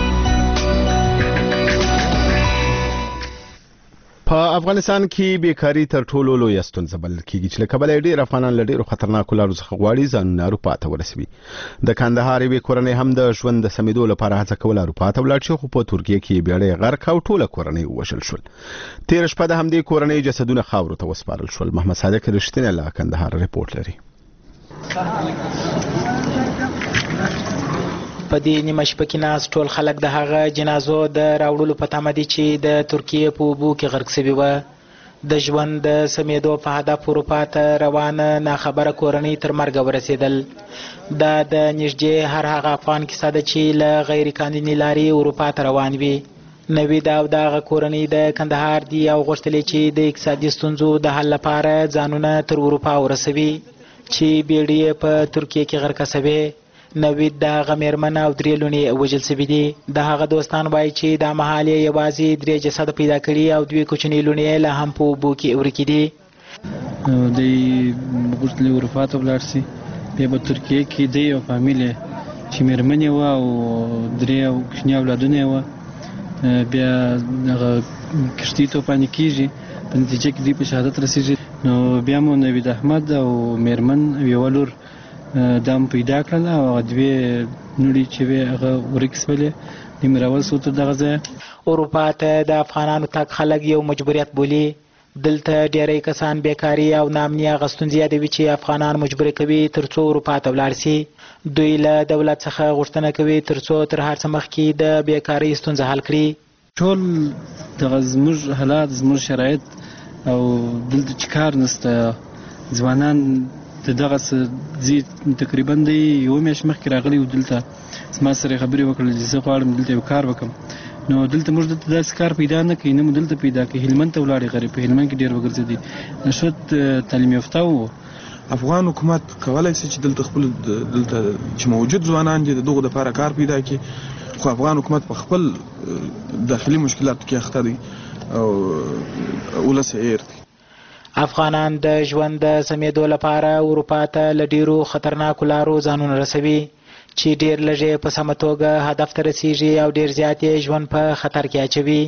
په افغانستان کې بیکاری تر ټولو لوی ستونزه بلل کېږي چې له کبله ډېر افغانان له ډېرو خطرناکو لارو څخه غواړي ځانونه اروپا ته ورسوي. د کندهار یوې کورنۍ هم د ژوند د سمېدو لپاره هڅه کوله اروپا ته ولاړ شي، خو په ترکیه کې بیړۍ غرق او ټوله کورنۍ ووژل شول. تېره شپه د همدې کورنۍ جسدونه خاورو ته وسپارل شول. محمد صادق رښتینی له کندهار رپورټ لري. په دې نیمه شپه کې ناست ټول خلک د هغه جنازو د راوړلو په تمه دي چې د ترکیې په اوبو کې غرق شوي وه. د ژوند د سمېدو په هدف اروپا ته روانه ناخبره کورنۍ تر مرګه ورسېدل. دا د نږدې هر هغه افغان کیسه ده چې له غیر قانوني لارې اروپا ته روان وي. نوید او دغه کورنۍ د کندهار دي او غوښتلې چې د اقتصادي ستونزو د حل لپاره ځانونه تر اروپا ورسوي چې بیړۍ په ترکیه کې غرقه شوې. نوید د هغه مېرمن او درې لوڼې وژل شوي دي. د هغه دوستان وایي چې دا مهال یې یوازې درې جسده پیدا کړي او دوې کوچنۍ لوڼې لا هم په اوبو کې ورکې دي. دوی غوښتل اروپا ته ولاړ شي، بیا په ترکیه کې دی یو فامیل چې مېرمن یې وه او درې کوچني اولادونه یې وه، بیا هغه کښتۍ توپانې کېږي، په نتیجه کې دوی په شهادت رسېږي. نو بیا مو نوید احمد او مېرمن یوه لور دا هم پیدا کړل او هغه دوې نوړې چې وې هغه ورکې شولې، دوی مې راول شو تر دغه ځایه. اروپا ته د افغانانو تګ خلک یو مجبوریت بولي. دلته ډېری کسان بیکاري او ناامني هغه ستونزې یادوي چې افغانان مجبور کوي تر څو اروپا ته ولاړ شي. دوی له دولت څخه غوښتنه کوي تر څو تر هر څه مخکې د بیکارۍ ستونزه حل کړي. ټول دغه زموږ حالات، زموږ شرایط او دلته چې کار نشته، ځوانان د دغه څه تقریبا دی یوه میاشت مخکې راغلی و دلته، زما سره یې خبرې وکړلې چې زه غواړم دلته یو کار وکړم. نو دلته موږ دلته داسې کار پیدا نه کوي، نه مو دلته پیدا کوي. هلمند ته ولاړې غریب، په هلمند کې ډېر وګرځېدي، نشوت تعلیم یافته و. افغان حکومت کولی شي چې دلته خپل دلته چې موجود ځوانان دي د دغو دپاره کار پیدا کړي، خو افغان حکومت په خپل داخلي مشکلاتو کې اخته دی او ولس یې هېر دی. افغانان د ژوند د سمېدو لپاره اروپا ته له ډېرو خطرناکو لارو ځانونه رسوي چې ډېر لږ یې په سمه توګه هدف ته رسېږي او ډېر زیات یې ژوند په خطر کې اچوي.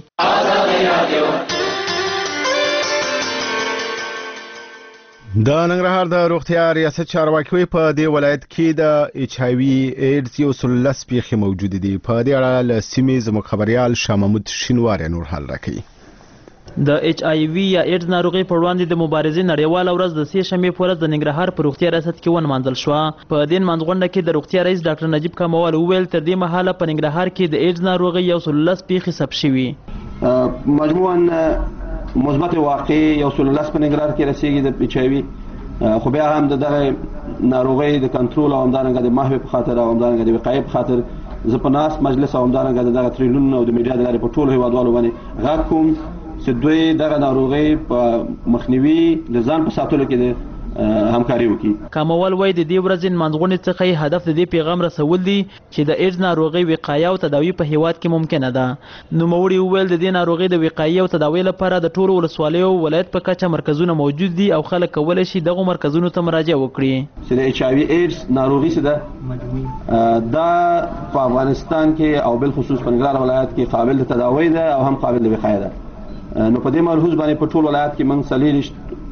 د ننګرهار د روغتیا ریاست چارواکي په دې ولایت کې د ایچ آی وي ایډز یو سل لس پیښې موجود دي. په دې اړه له سیمې زموږ خبریال شاه محمود شینواری نور حال راکوي. د ایچ آی وي یا ایډز ناروغي پر وړاندې د مبارزې نړیواله ورځ د سې شنبې په ورځ د ننګرهار په روغتیا ریاست کې ونمانځل شوه. په دې نمانځغونډه کې د روغتیا رئیس ډاکټر نجیب کاموال وویل تر دې مهاله په ننګرهار کې د ایډز ناروغي یو سل لس پیښې ثبت شوي. مجموعاً مثبت واقع یو سل لس په ننګرهار کې رسېږي د ایچ آی وي، خو بیا هم د دغه ناروغۍ د کنټرول او همدارنګه د محوې په خاطر او همدارنګه د وقایې په خاطر زه په ناست مجلس او همدارنګه د دغه تریلیون او د میډیا د لارې په ټولو هېوادوالو باندې غږ کوم چې دوی دغه ناروغۍ په مخنیوي د ځان په ساتلو کې د همکاري وکړي. کاموال وایي د دې ورځې نمانځغونډې څخه یې هدف د دې پیغام رسول دي چې د ایډز ناروغۍ وقایه او تداوي په هیواد کې ممکنه ده. نوموړي وویل د دې ناروغۍ د وقایې او تداوي لپاره د ټولو ولسوالیو ولایت په کچه مرکزونه موجود دي او خلک کولی شي دغو مرکزونو ته مراجعه وکړي. چې د ایچ آی وي ایډز ناروغي څه ده، دا په افغانستان کې او بالخصوص په ننګرهار ولایت کې قابل د تداوی ده او هم قابل د وقایه ده. نو په دې ملحوظ باندې په ټول ولایت کې موږ څلېرویشت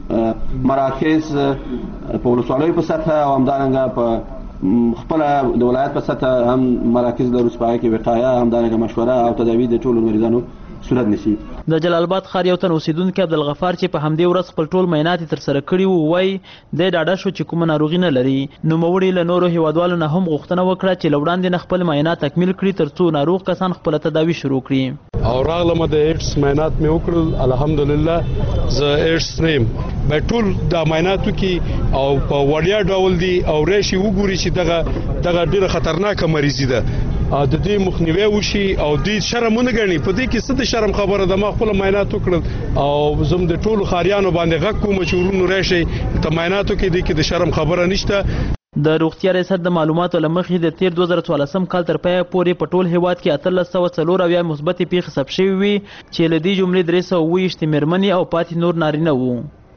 مراکز په ولسوالیو په سطح او همدارنګه په خپل د ولایت په سطح هم مراکز لرو چې په هغې کې وقایه همدارنګه مشوره او تداوی د ټولو مریضانو صورت نیسي. د جلال آباد ښار یو تن اوسیدونکي عبدالغفار چې په همدې ورځ خپل ټول معاینات یې ترسره کړي وو وایي دی ډاډه شو چې کومه ناروغي نه لري. نوموړي له نورو هیوادوالو نه هم غوښتنه وکړه چې له وړاندې نه خپل معاینات تکمیل کړي تر څو ناروغ کسان خپله تداوي شروع کړي. او راغلم د ایډز معاینات مې وکړل، الحمدلله زه ایډز نه یم. به ټول د معایناتو کې او په وړیا ډول دي او راشي وګوري چې دغه دغه ډېره خطرناکه مریضي ده، د دې مخنیوي وشي او دې شرم ونه ګڼي. په دې کې څه د شرم خبره ده؟ ما خپل معاینات وکړل او زم د ټولو ښاریانو باندې غږ کوم چې ورونو راشي ته معایناتو کې دې کې د شرم خبره نشته. د روغتیا ریاست د معلوماتو له مخې د تیر دوه زره څوارلسم کال تر پایه پورې په ټول هیواد کې اتلس سوه څلور اویا مثبتې پیښې ثبت شوې وي چې له دې جملې درې سوه اووه ویشت مېرمنې او پاتې نور نارینه وو.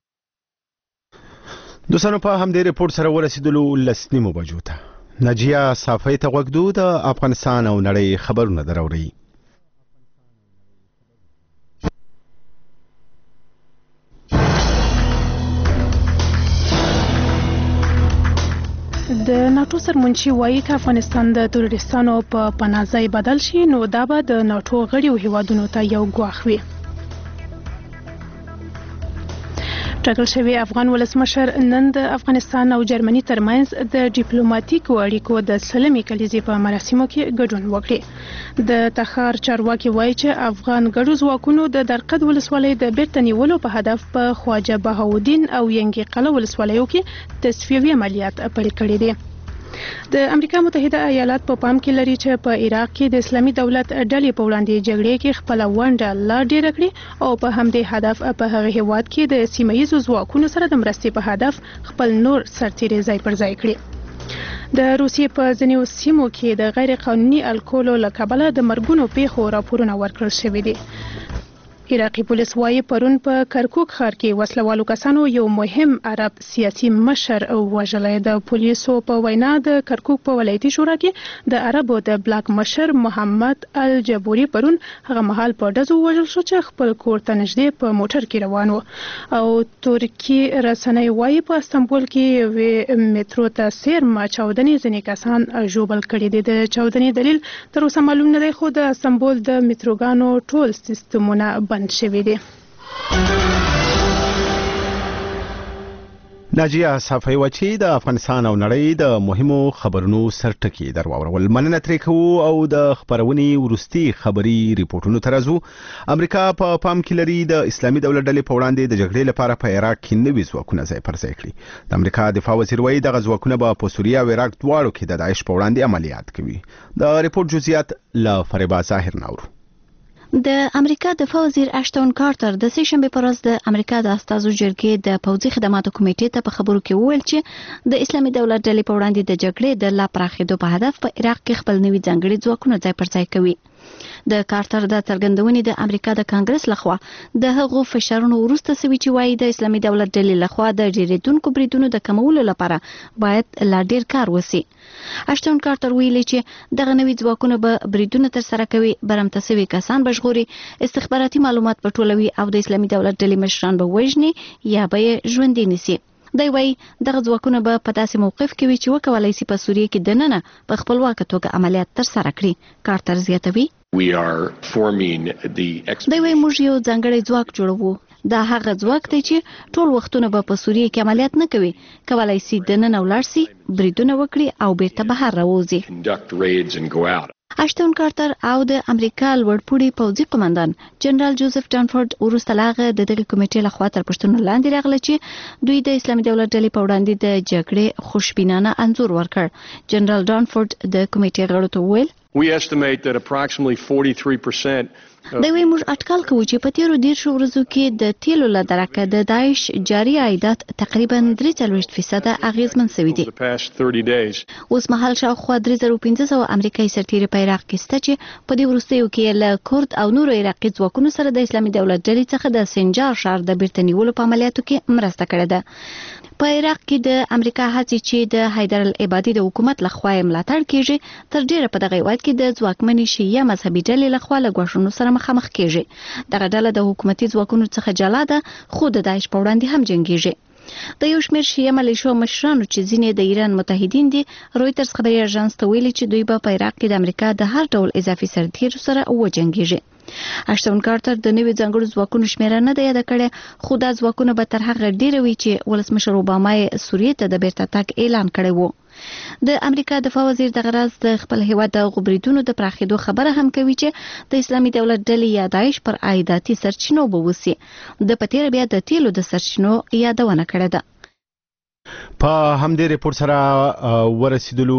دوستانو په همدې رپورټ سره ورسېدلو لس نیمو بجو ته ناجیه صافی ته غوږ دو د افغانستان او نړۍ خبرونه دراوړي. د ناټو سرمنشي وایي که افغانستان د تروریستانو په پناه ځای بدل شي نو دا به د ناټو غړیو هیوادونو ته یو ګواښ وي. ټاکل شوی افغان ولسمشر نن د افغانستان او جرمني ترمنځ د ډیپلوماټیکو اړیکو د سلمې کلیزې په مراسمو کې ګډون وکړي. د تخار چارواکي وایي چې افغان ګډو ځواکونو د درقد ولسوالۍ د بیرته نیولو په هدف په خواجه بهاودین او ینګي قلعه ولسوالیو کې تصفیوي عملیات پیل کړي دي. د امریکا متحده ایالات په پام کې لري چې په عراق کې د اسلامي دولت ډلې په وړاندې جګړې کې خپل ونډه لا ډیره کړي او په همدې هدف په هغه هیواد کې د سیمه ییزو ځواکونو سره د مرستې په هدف خپل نور سرتیري ځای پر ځای کړي. د روسیې په ځینو سیمو کې د غیر قانوني الکولو له کبله د مرګونو پیښو راپورونه ورکړل شوي دي. عراقي پولیس وایي پرون په کرکوک ښار کې وسلوالو کسانو یو مهم عرب سیاسي مشر وژلی. د پولیسو په وینا د کرکوک په ولایتي شورا کې د عربو د بلاک مشر محمد الجبوري پرون هغه مهال په ډزو ووژل شو چې خپل کور ته نږدې په موټر کې روان و. او ترکي رسنۍ وایي په استانبول کې یوې میترو ته څیرمه چاودنې ځینې کسان ژوبل کړي دي. د چاودنې دلیل تر اوسه معلوم نه دی خو د استانبول د میتروګانو ټول سیستمونه بند شوي دي. ناجیه صافی و چې د افغانستان او نړۍ د مهمو خبرونو سرټکی درواورول. مننه ترې کوو او د خبرونې وروستي خبري ریپورتونو ته راځو. امریکا په پام کې لري د اسلامي دولت ډلې په وړاندې د جګړې لپاره په عراق کې نوي ځواکونه ځای پر ځای کړي. د امریکا دفاع وزیر وایي دغه ځواکونه به په سوریه او عراق دواړو کې د داعش په وړاندې عملیات کوي. د ریپورت جزئیات له فریبا ظاهر ناورو. د امریکا دفاع وزیر اشتون کارتر د سې شنبې پر ورځ د امریکا د استازو جرګې د پوځي خدماتو کمیټې ته په خبرو کې وویل چې د اسلامي دولت ډلې په وړاندې د جګړې د لا پراخېدو په هدف په عراق کې خپل نوي ځانګړي ځواکونه ځای پر ځای کوي. د کارتر د څرګندونې د امریکا د کانګرس لخوا د هغو فشارونو وروسته سوي چې وایي د اسلامي دولت ډلې لخوا د ډیریدونکو بریدونو د کمولو لپاره باید لا ډیر کار وسی. اشتون کارتر ویلي چې دغه نوي ځواکونه به بریدونه ترسره کوي، برمته سوي کسان به ژغوري، استخباراتي معلومات په ټولوي او د اسلامي دولت ډلې مشران به وژني یا به یې ژوندي نیسي. دی وایي دغه ځواکونه به په داسې موقف کې وي چې وکولای شي په سوریه کې دننه په خپلواکه توګه عملیات ترسره کړي. کارتر زیاتوي دی وایي موږ یو ځانګړی ځواک جوړوو. دا هغه ځواک دی چې ټول وختونه به په سوریه کې عملیات نه کوي، کولای شي دننه ولاړ شي، بریدونه وکړي او بیرته بهر راوځي. اشتون کارتر او د امریکا لوړپوړي پوځي قومندان جنرال جوزف ډانفورد وروسته له هغه د دغې کمیټې لخوا تر پوښتنو لاندې راغله چې دوی د اسلامي دولت ډلې په وړاندې د جګړې خوشبینانه انځور ورکړ. جنرال ډانفورد د کمیټې غړو ته وویل We estimate that approximately forty-three percent دوی وایي موږ اټکل کوو چې په تیرو دیرشو ورځو کې د تیلو له درکه د داعش جاري عایدات تقریبا درې څلوېښت فیصده اغېزمن شوي دي. اوس مهال شاوخوا درې زره پنځه سوه امریکایي سرتیري په عراق کې شته چې په دې وروستیو کې له کورد او نورو عراقي ځواکونو سره د اسلامي دولت ډلې څخه د سنجار ښار د بیرته نیولو په عملیاتو کې مرسته کړې ده. په عراق کې د امریکا هڅې چې د حیدر العبادي د حکومت لخوا ملاتړ کیږي تر ډیره په دغه هیواد کې د ځواکمنې شیعه مذهبي ډلې لخوا له ګواښونو سره مخامخ کیږي. دغه ډله د حکومتي ځواکونو څخه جلا ده خو د داعش په وړاندې هم جنګیږي. د یو شمېر شیعه ملیشو مشرانو چې ځینې د ایران متحدین دي رویټرز خبري اژانس ته ویلي چې دوی به په عراق کې د امریکا د هر ډول اضافي سرتیرو سره وجنګیږي. اشتون کارتر د نوي ځانګړو ځواکونو شمیره نه ده یاده کړې خو دا ځواکونه به تر هغه ډیره وي چې ولسمشر اوباما یې سوریې ته د بیرته تګ اعلان کړی و. د امریکا دفاع وزیر دغه راز د خپل هیواد د غبرګونونو د پراخېدو خبره هم کوي چې د اسلامي دولت ډلې یا داعش پر عایداتي سرچینو به وسی. د پتیر بیا د تیلو د سرچینو یادونه کړې ده. په همدې ریپورت سره ورسېدلو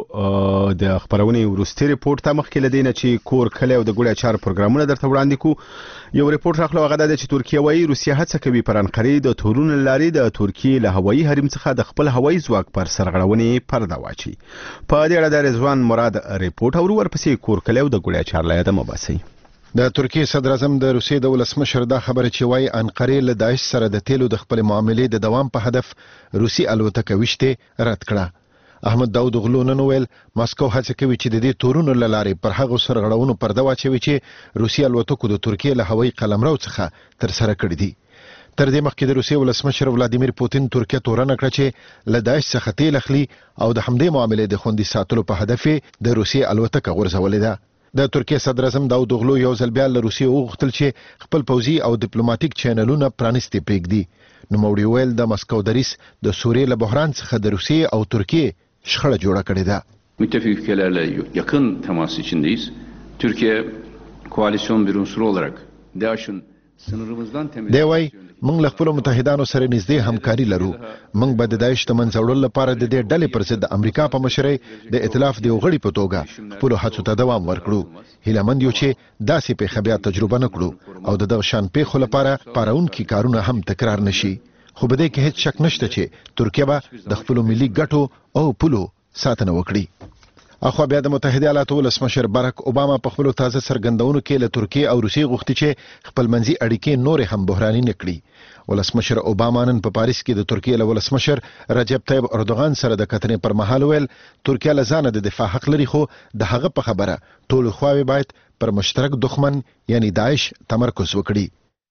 د خبرونې وروستي ریپورت ته مخکې لدینه چې کور کلی او د ګوړې اچار پروګرامونه درته وړاندې کو. یو ریپورت راغلی هغه دا چې ترکیه وايي روسیه هڅه کوي پر انقرې د تورونو لارې د ترکیه له هوایي حریم څخه د خپل هوایي ځواک پر سرغړونې پرده واچي. په دې اړه د رضوان مراد ریپورت او ورپسې کور کلی او د ګوړې اچار لا یاد مباسي. د ترکیه صدر اعظم د روسیې د ولسمشر دا خبره چې وايي انقرې له داعش سره د تیلو د خپل معاملې د دوام په هدف روسي الوتکه وشته رد کړه. احمد داود غلو نن ویل ماسکو هڅه کوي چې د دې تورونو لارې پر هغه سرغړونو پرده واچوي چې روسي الوتکو د ترکیه له هوایي قلمرو څخه تر سره کړی دي. تر دې مخکې د روسیې ولسمشر ولادیمیر پوتین ترکیه تورنه کړه چې له داعش څخه تیل اخلي او د همدې معاملې د خوندي ساتلو په هدف د روسیې الوتکه غورځولې ده. د ترکیه صدر اعظم داود اوغلو یو ځل بیا له روسیې وغوښتل چې خپل پوځي او ډیپلوماټیک چینلونه پرانیستي پرېږدي. نوموړي ویل د مسکو دریس د سوریې له بحران څخه د روسیې او ترکیه شخړه جوړه کړې ده. Müttefik ülkelerle yakın temas içindeyiz. Türkiye koalisyon bir unsur olarak DAEŞ'in sınırımızdan temel دی وای موږ له خپل متحدانو سره نږدې همکاري لرو. موږ به د داعش د منځوړلو لپاره د دې ډلې پر ضد د امریکا په مشرۍ د ائتلاف د غړي په توګه خپل هڅو ته دوام ورکړو. هیلمند یو چې داسې پیښه بیا تجربه نکړو او د دغه شان پیښو لپاره پاراونکي کارونه هم تکرار نشي. خو به دې کې هیڅ شک نشته چې ترکیه به د خپل ملي ګټو او پولو ساتنه وکړي. اخو بیا د متحده ایالاتو ولسمشر باراک اوباما په خپل تازه څرګندونو کې له ترکیه او روسیې غوښتي چې خپل منځي اړیکې نور هم بحراني نکړي. ولسمشر اوباما نن په پاریس کې د ترکیه له ولسمشر رجب طیب اردوغان سره د کتنې پر مهال ویل ترکیه له ځانه د دفاع حق لري خو د هغه په خبره ټول خواوې باید پر مشترک دښمن یعنی داعش تمرکز وکړي.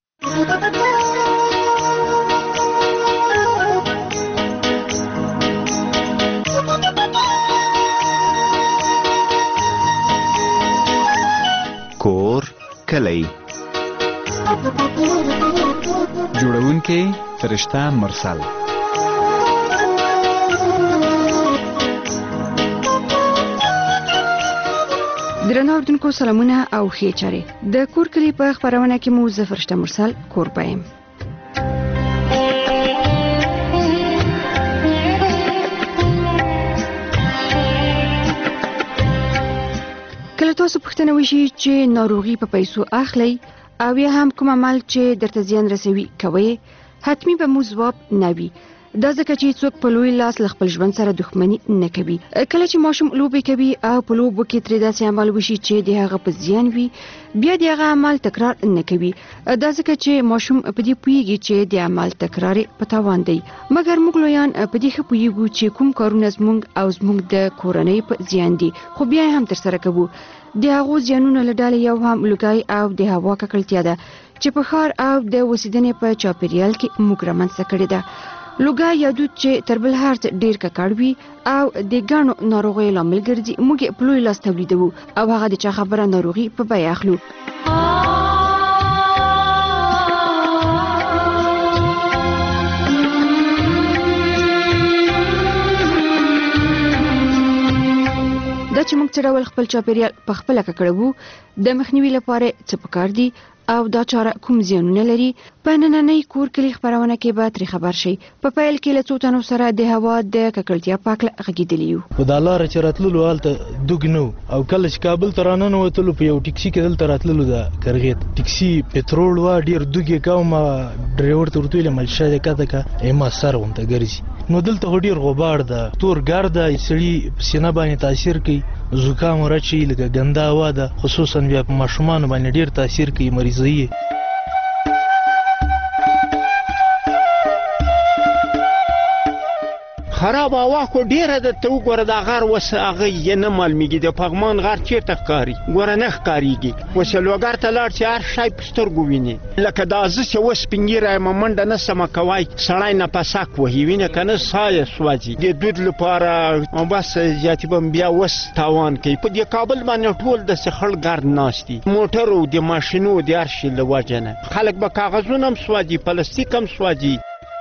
کور کلی جوړونکې فرشته مرسل درنو اوردونکو سلامونه او ښې چارې. د کور کلی په خبرونه کې مو زه فرشته مرسل کور پایم. کله تاسو پوښتنه وشي چې ناروغي په پیسو اخلي او یا هم کوم عمل چې درته زیان رسوي کوي حتمی به مو ځواب نه وي. دا ځکه چې څوک په لوی لاس له خپل ژوند سره دښمني نه کوي. کله چې ماشوم لوبې کوي او په لوبو کې ترې داسې عمل وشي چې د هغه په زیان وي بیا د هغه عمل تکرار نه کوي. دا ځکه چې ماشوم په دې پوهیږي چې د عمل تکرار په تاوان دی. مګر موږ لویان په دې ښه پوهیږو چې کوم کارونه زموږ او زموږ د کورنۍ په زیان دي خو بیا هم ترسره کوو. د هغو زیانونو له ډلې یو هم لوګی او د هوا ککړتیا ده چې په ښار او د اوسېدنې په چاپیریال کې موږ رامنځته کړې ده. لوګی یا دود چې تر بل هر څه ډېر ککړ وي او د ګڼو ناروغیو لامل ګرځي موږ یې په لوی لاس تولیدوو او هغه د چا خبره ناروغي په بیه اخلو. دا چې موږ څه ډول خپل چاپیریال په خپله ککړوو د مخنیوي لپاره څه پکار دي او دا چاره کوم زیانونه لري په نننۍ کور کلي خبرونه کې به ترې خبر شئ. په پیل کې له څو تنو سره د هوا د ککړتیا په اړه غږېدلي یو. په دا لاره چې راتللو هلته دوږ نه و او کله چې کابل ته راننوتلو په یو ټکسي کې دلته راتللو د کرغېت ټکسي پټرول وه ډېر دوږ یې کوم ډرایور ته ورته ویلې ملشه دې کته که ایما سر غونته ګرځي نو دلته خو ډېر غبار ده تور ګرد ده سړي په سینه باندې تاثیر کوي زکام ورچي لکه ګنده هوا ده خصوصا بیا په ماشومانو باندې ډېر تاثیر کوي مریضي خراب هوا خو ډیره د ته وګوره دا غار وس هغه یې نه معلومیږي د پغمان غار چیرته ښکاري ګوره نه ښکاریږي وس لوګر ته لاړ چې هر شی په سترګو ویني لکه دا زه چې اوس سپین ږیری یم منډه نه سمه کوی سړی نفسک وهي وینه که نه ساه یې سوځي د دود لپاره بس زیاتې به بیا اوس تاوان کوي په دې کابل باندې ټول داسې خړ ګرد ناست دي موټرو د ماشینو د هر شي له وجې نه خلک به کاغذونه هم سوځي پلاستیک هم سوځي.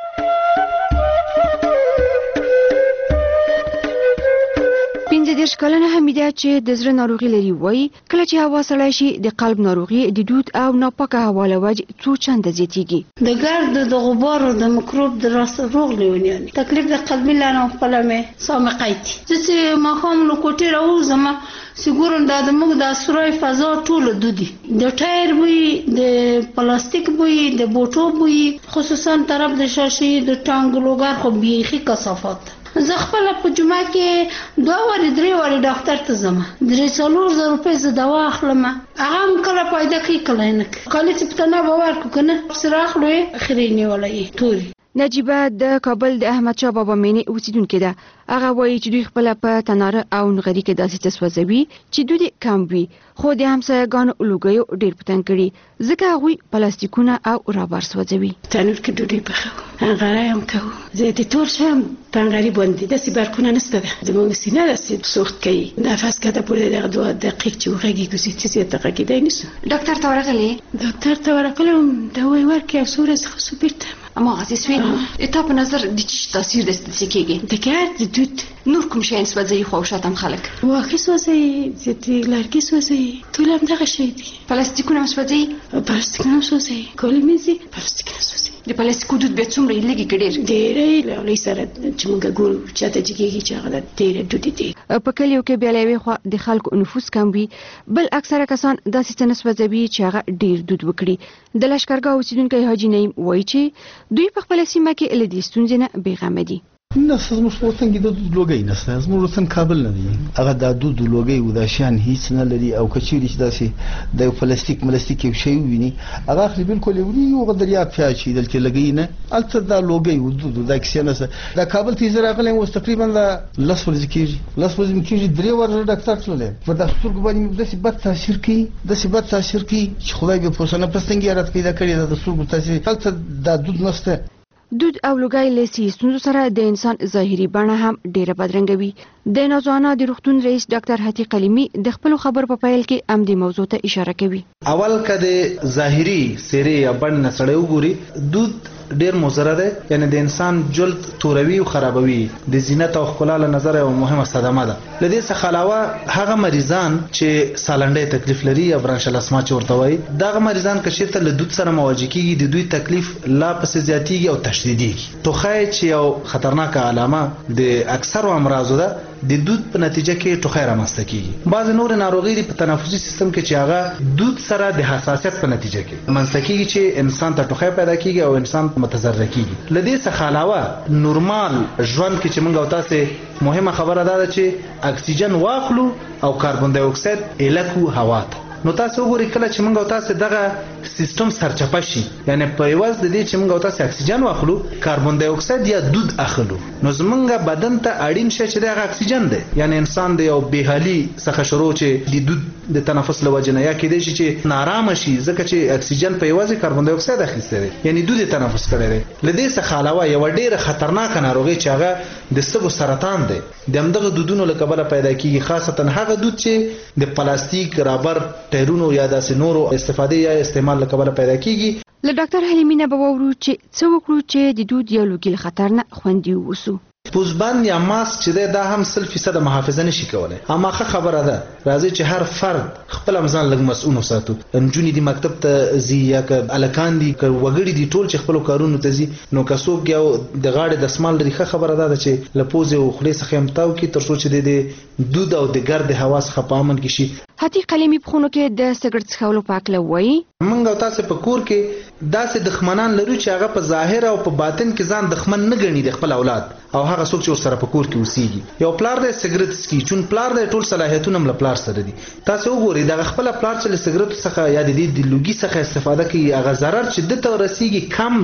پنځه دېرش کلنه حمیده چې د زړه ناروغي لري وایي کله چې هوا سړی شي د قلب ناروغي د دود او ناپاکه هوا له وجې څو چنده زیاتیږي د ګرد د غبارو د میکروب د راس روغ لیونیان تکلیف د قلبي لانه خپل مې سامقایتي چې ما هم نو کوټه راوزم سګورم دا د موږ د اسرای فضا ټول دودي د ټایر بوی د پلاستیک بوی د بوټو بوی خصوصا طرف د شاشي د ټانګ لوګر خو بیخي کثافات زه خپل په جمعه کې دوه وری درې وری ډاکټر ته ځم درې څلور زره روپۍ زه دوا اخلم هغه هم کله پیدا کوي کله نه کله چې پټنه باور کو کنه سره اخلو خرینی ولای توري. نجیبه د کابل د احمد شاه بابا مینې اوسیدونکې ده هغه وایي چې دوی خپل په تناره او نغری کې داسې تسوځوي چې دوی کم وي خو د همسایګانو لوګیو ډیر پتنګ کړي ځکه هغوی پلاستیکونه او رابر سوځوي. تنور کې ډوډۍ پخو هغه هم کوو زه د تور شم پنګاری باندې د سیبرکونه نسته ده زموږ سینه د سوخت کوي نفس کده پورې دغه دوه دقیق چې وغږی کوسي چې ته غږی دی نسو ډاکټر ته ورغلې ډاکټر ته ورغلم دا وای ورکه او سورې څه خو بیرته اما عزیز وین اته په نظر د چی تاثیر د ستسیکيږي د ګرد د دود نور کوم شي سوځي خو شاتم خلک واخې سوځي چې لارګي سوځي ټول هم دغه شی دي پلاستیکونه سوځي پلاستیکونه سوځي کولمیزي پلاستیکونه سوځي د پلاستیکو دود به څومره لګي کډیر ډېرې لولې سره چې موږ ګورو چې ته جګیږي چې هغه ډېرې دود دي په کلیو کې بیا لوي خو د خلکو نفوس کم وي بل اکثره کسان داسې څه نسوځوي چې هغه ډېر دود وکړي د لشکرګاه اوسیدونکو حاجی نعیم وایي چې دوی په خپل سیمه کې له دې ستونزې نه بیغمه دي. نه زموږ په وطن کې د دود لوګي نشته زموږ وطن کابل نه دی هغه د دود لوګي و د شان هیڅ نه لري او کچېری چې داسې د پلاستیک ملاستیک یو شی ویني هغه خپل بالکل یو یو غدریا پیاچی دلته لګی نه الته د لوګي و دود د کسینه د کابل ته زرا غلې و تقریبا د لاس ورځ کې لاس ورځ کې درې ور ډاکټر تلل په د سترګ باندې د سبت تاثیر کوي د سبت تاثیر کوي چې خدای به پوسنه پستنګي رات پیدا کړی د سترګ تاثیر الته د دود نشته. دود او لوګای لسی ستونزو سره د انسان ظاهري بڼه هم ډیره بدرنګوي. د نازوانا د روغتون رئیس ډاکټر هتی قلیمی د خپل خبر په پیل کې ام دې موضوع ته اشاره کوي. اول کده ظاهري سری یا بڼه سره وګوري دود ډیر مضر ده یعنی د انسان جلد توروي او خرابوي د زینت او ښکلا له نظر یو مهمه صدمه ده. لدې څخه علاوه هغه مریضان چې سالنډي تکلیف لري یا برانشل اسما چې ورته وایي دغه مریضان که شته له دود سره مواجه کیږي د دوی تکلیف لا پس زیاتیږي او تشدیدیږي. توخی چې یو خطرناک علامه د اکثر امراضو ده د دود په نتیجه کې ټوخی رامنځته کیږي. بعض نور ناروغي په تنفسي سیستم کې چې هغه دود سره د حساسیت په نتیجه کې منځته کیږي چې انسان ته ټوخی پیدا کیږي او انسان متضرر کیږي. لدې څخه علاوه نورمال ژوند کې چې موږ او تاسو مهمه خبره ده چې اکسیجن واخلو او کاربن ډای اکساید الکو هوا ته نو تاسو وګورئ کله چې موږ او تاسو دغه سیستم سرچپه شي یعنی په یوازې د دې چې موږ او تاسو اکسیجن واخلو کاربن ډای اکساید یا دود اخلو نو زمونږ بدن ته اړین شي چې دغه اکسیجن دی یعنی انسان د یو بېحالي څخه شروع چې د دود د تنفس لوجنه یا کې دی چې نارامه شي ځکه چې اکسیجن په یوازې کاربن ډای اکساید اخیسته دی یعنی دود تنفس کړی دی. لدې څخه علاوه یو ډیره خطرناک ناروغي چې هغه د سږو سرطان دی د همدغه دودونو له کبله پیدا کیږي خاصتا هغه دود چې د پلاستیک رابر ټایرونو یا داسې نورو استفاده یا استعمال له کبله پیدا کیږي. له ډاکټر حلیمینه به وورو چې څه وکړو چې د دود یا لوګي خطر نه خوندي ووسو. پوزبند یا ماسک چې دا هم سل فیصد محافظه نشي کولای. اما خبره ده راځي چې هر فرد خپل ځان لږ مسؤل وساتو. انجونی د مکتب ته زی یا ک الکان دي ک وګړي دي ټول چې خپل کارونو ته زی نو کسوب یو د غاړې د اسمال لري خبره ده چې لپوزه او خلی څخه امتاو کی تر څو چې د دود او د ګرد هوا څخه پامن کی شي. هتی قلیمی په خونو کې د سګرټ څښلو پاکله وایي موږ او تاسو په کور کې داسې دښمنان لرو چې هغه په ظاهر او په باطن کې ځان دښمن نه ګڼي د خپل اولاد او هغه څوک چې سره په کور کې اوسېږي. یو پلار د سګرټ سکي چون پلار د ټول صلاحیتونه مل پلار سره دي. تاسو وګورئ دا خپل پلار چې سګرټ څخه یا د دې د لوګي څخه استفاده کوي هغه ضرر چې د ته رسیږي کم دی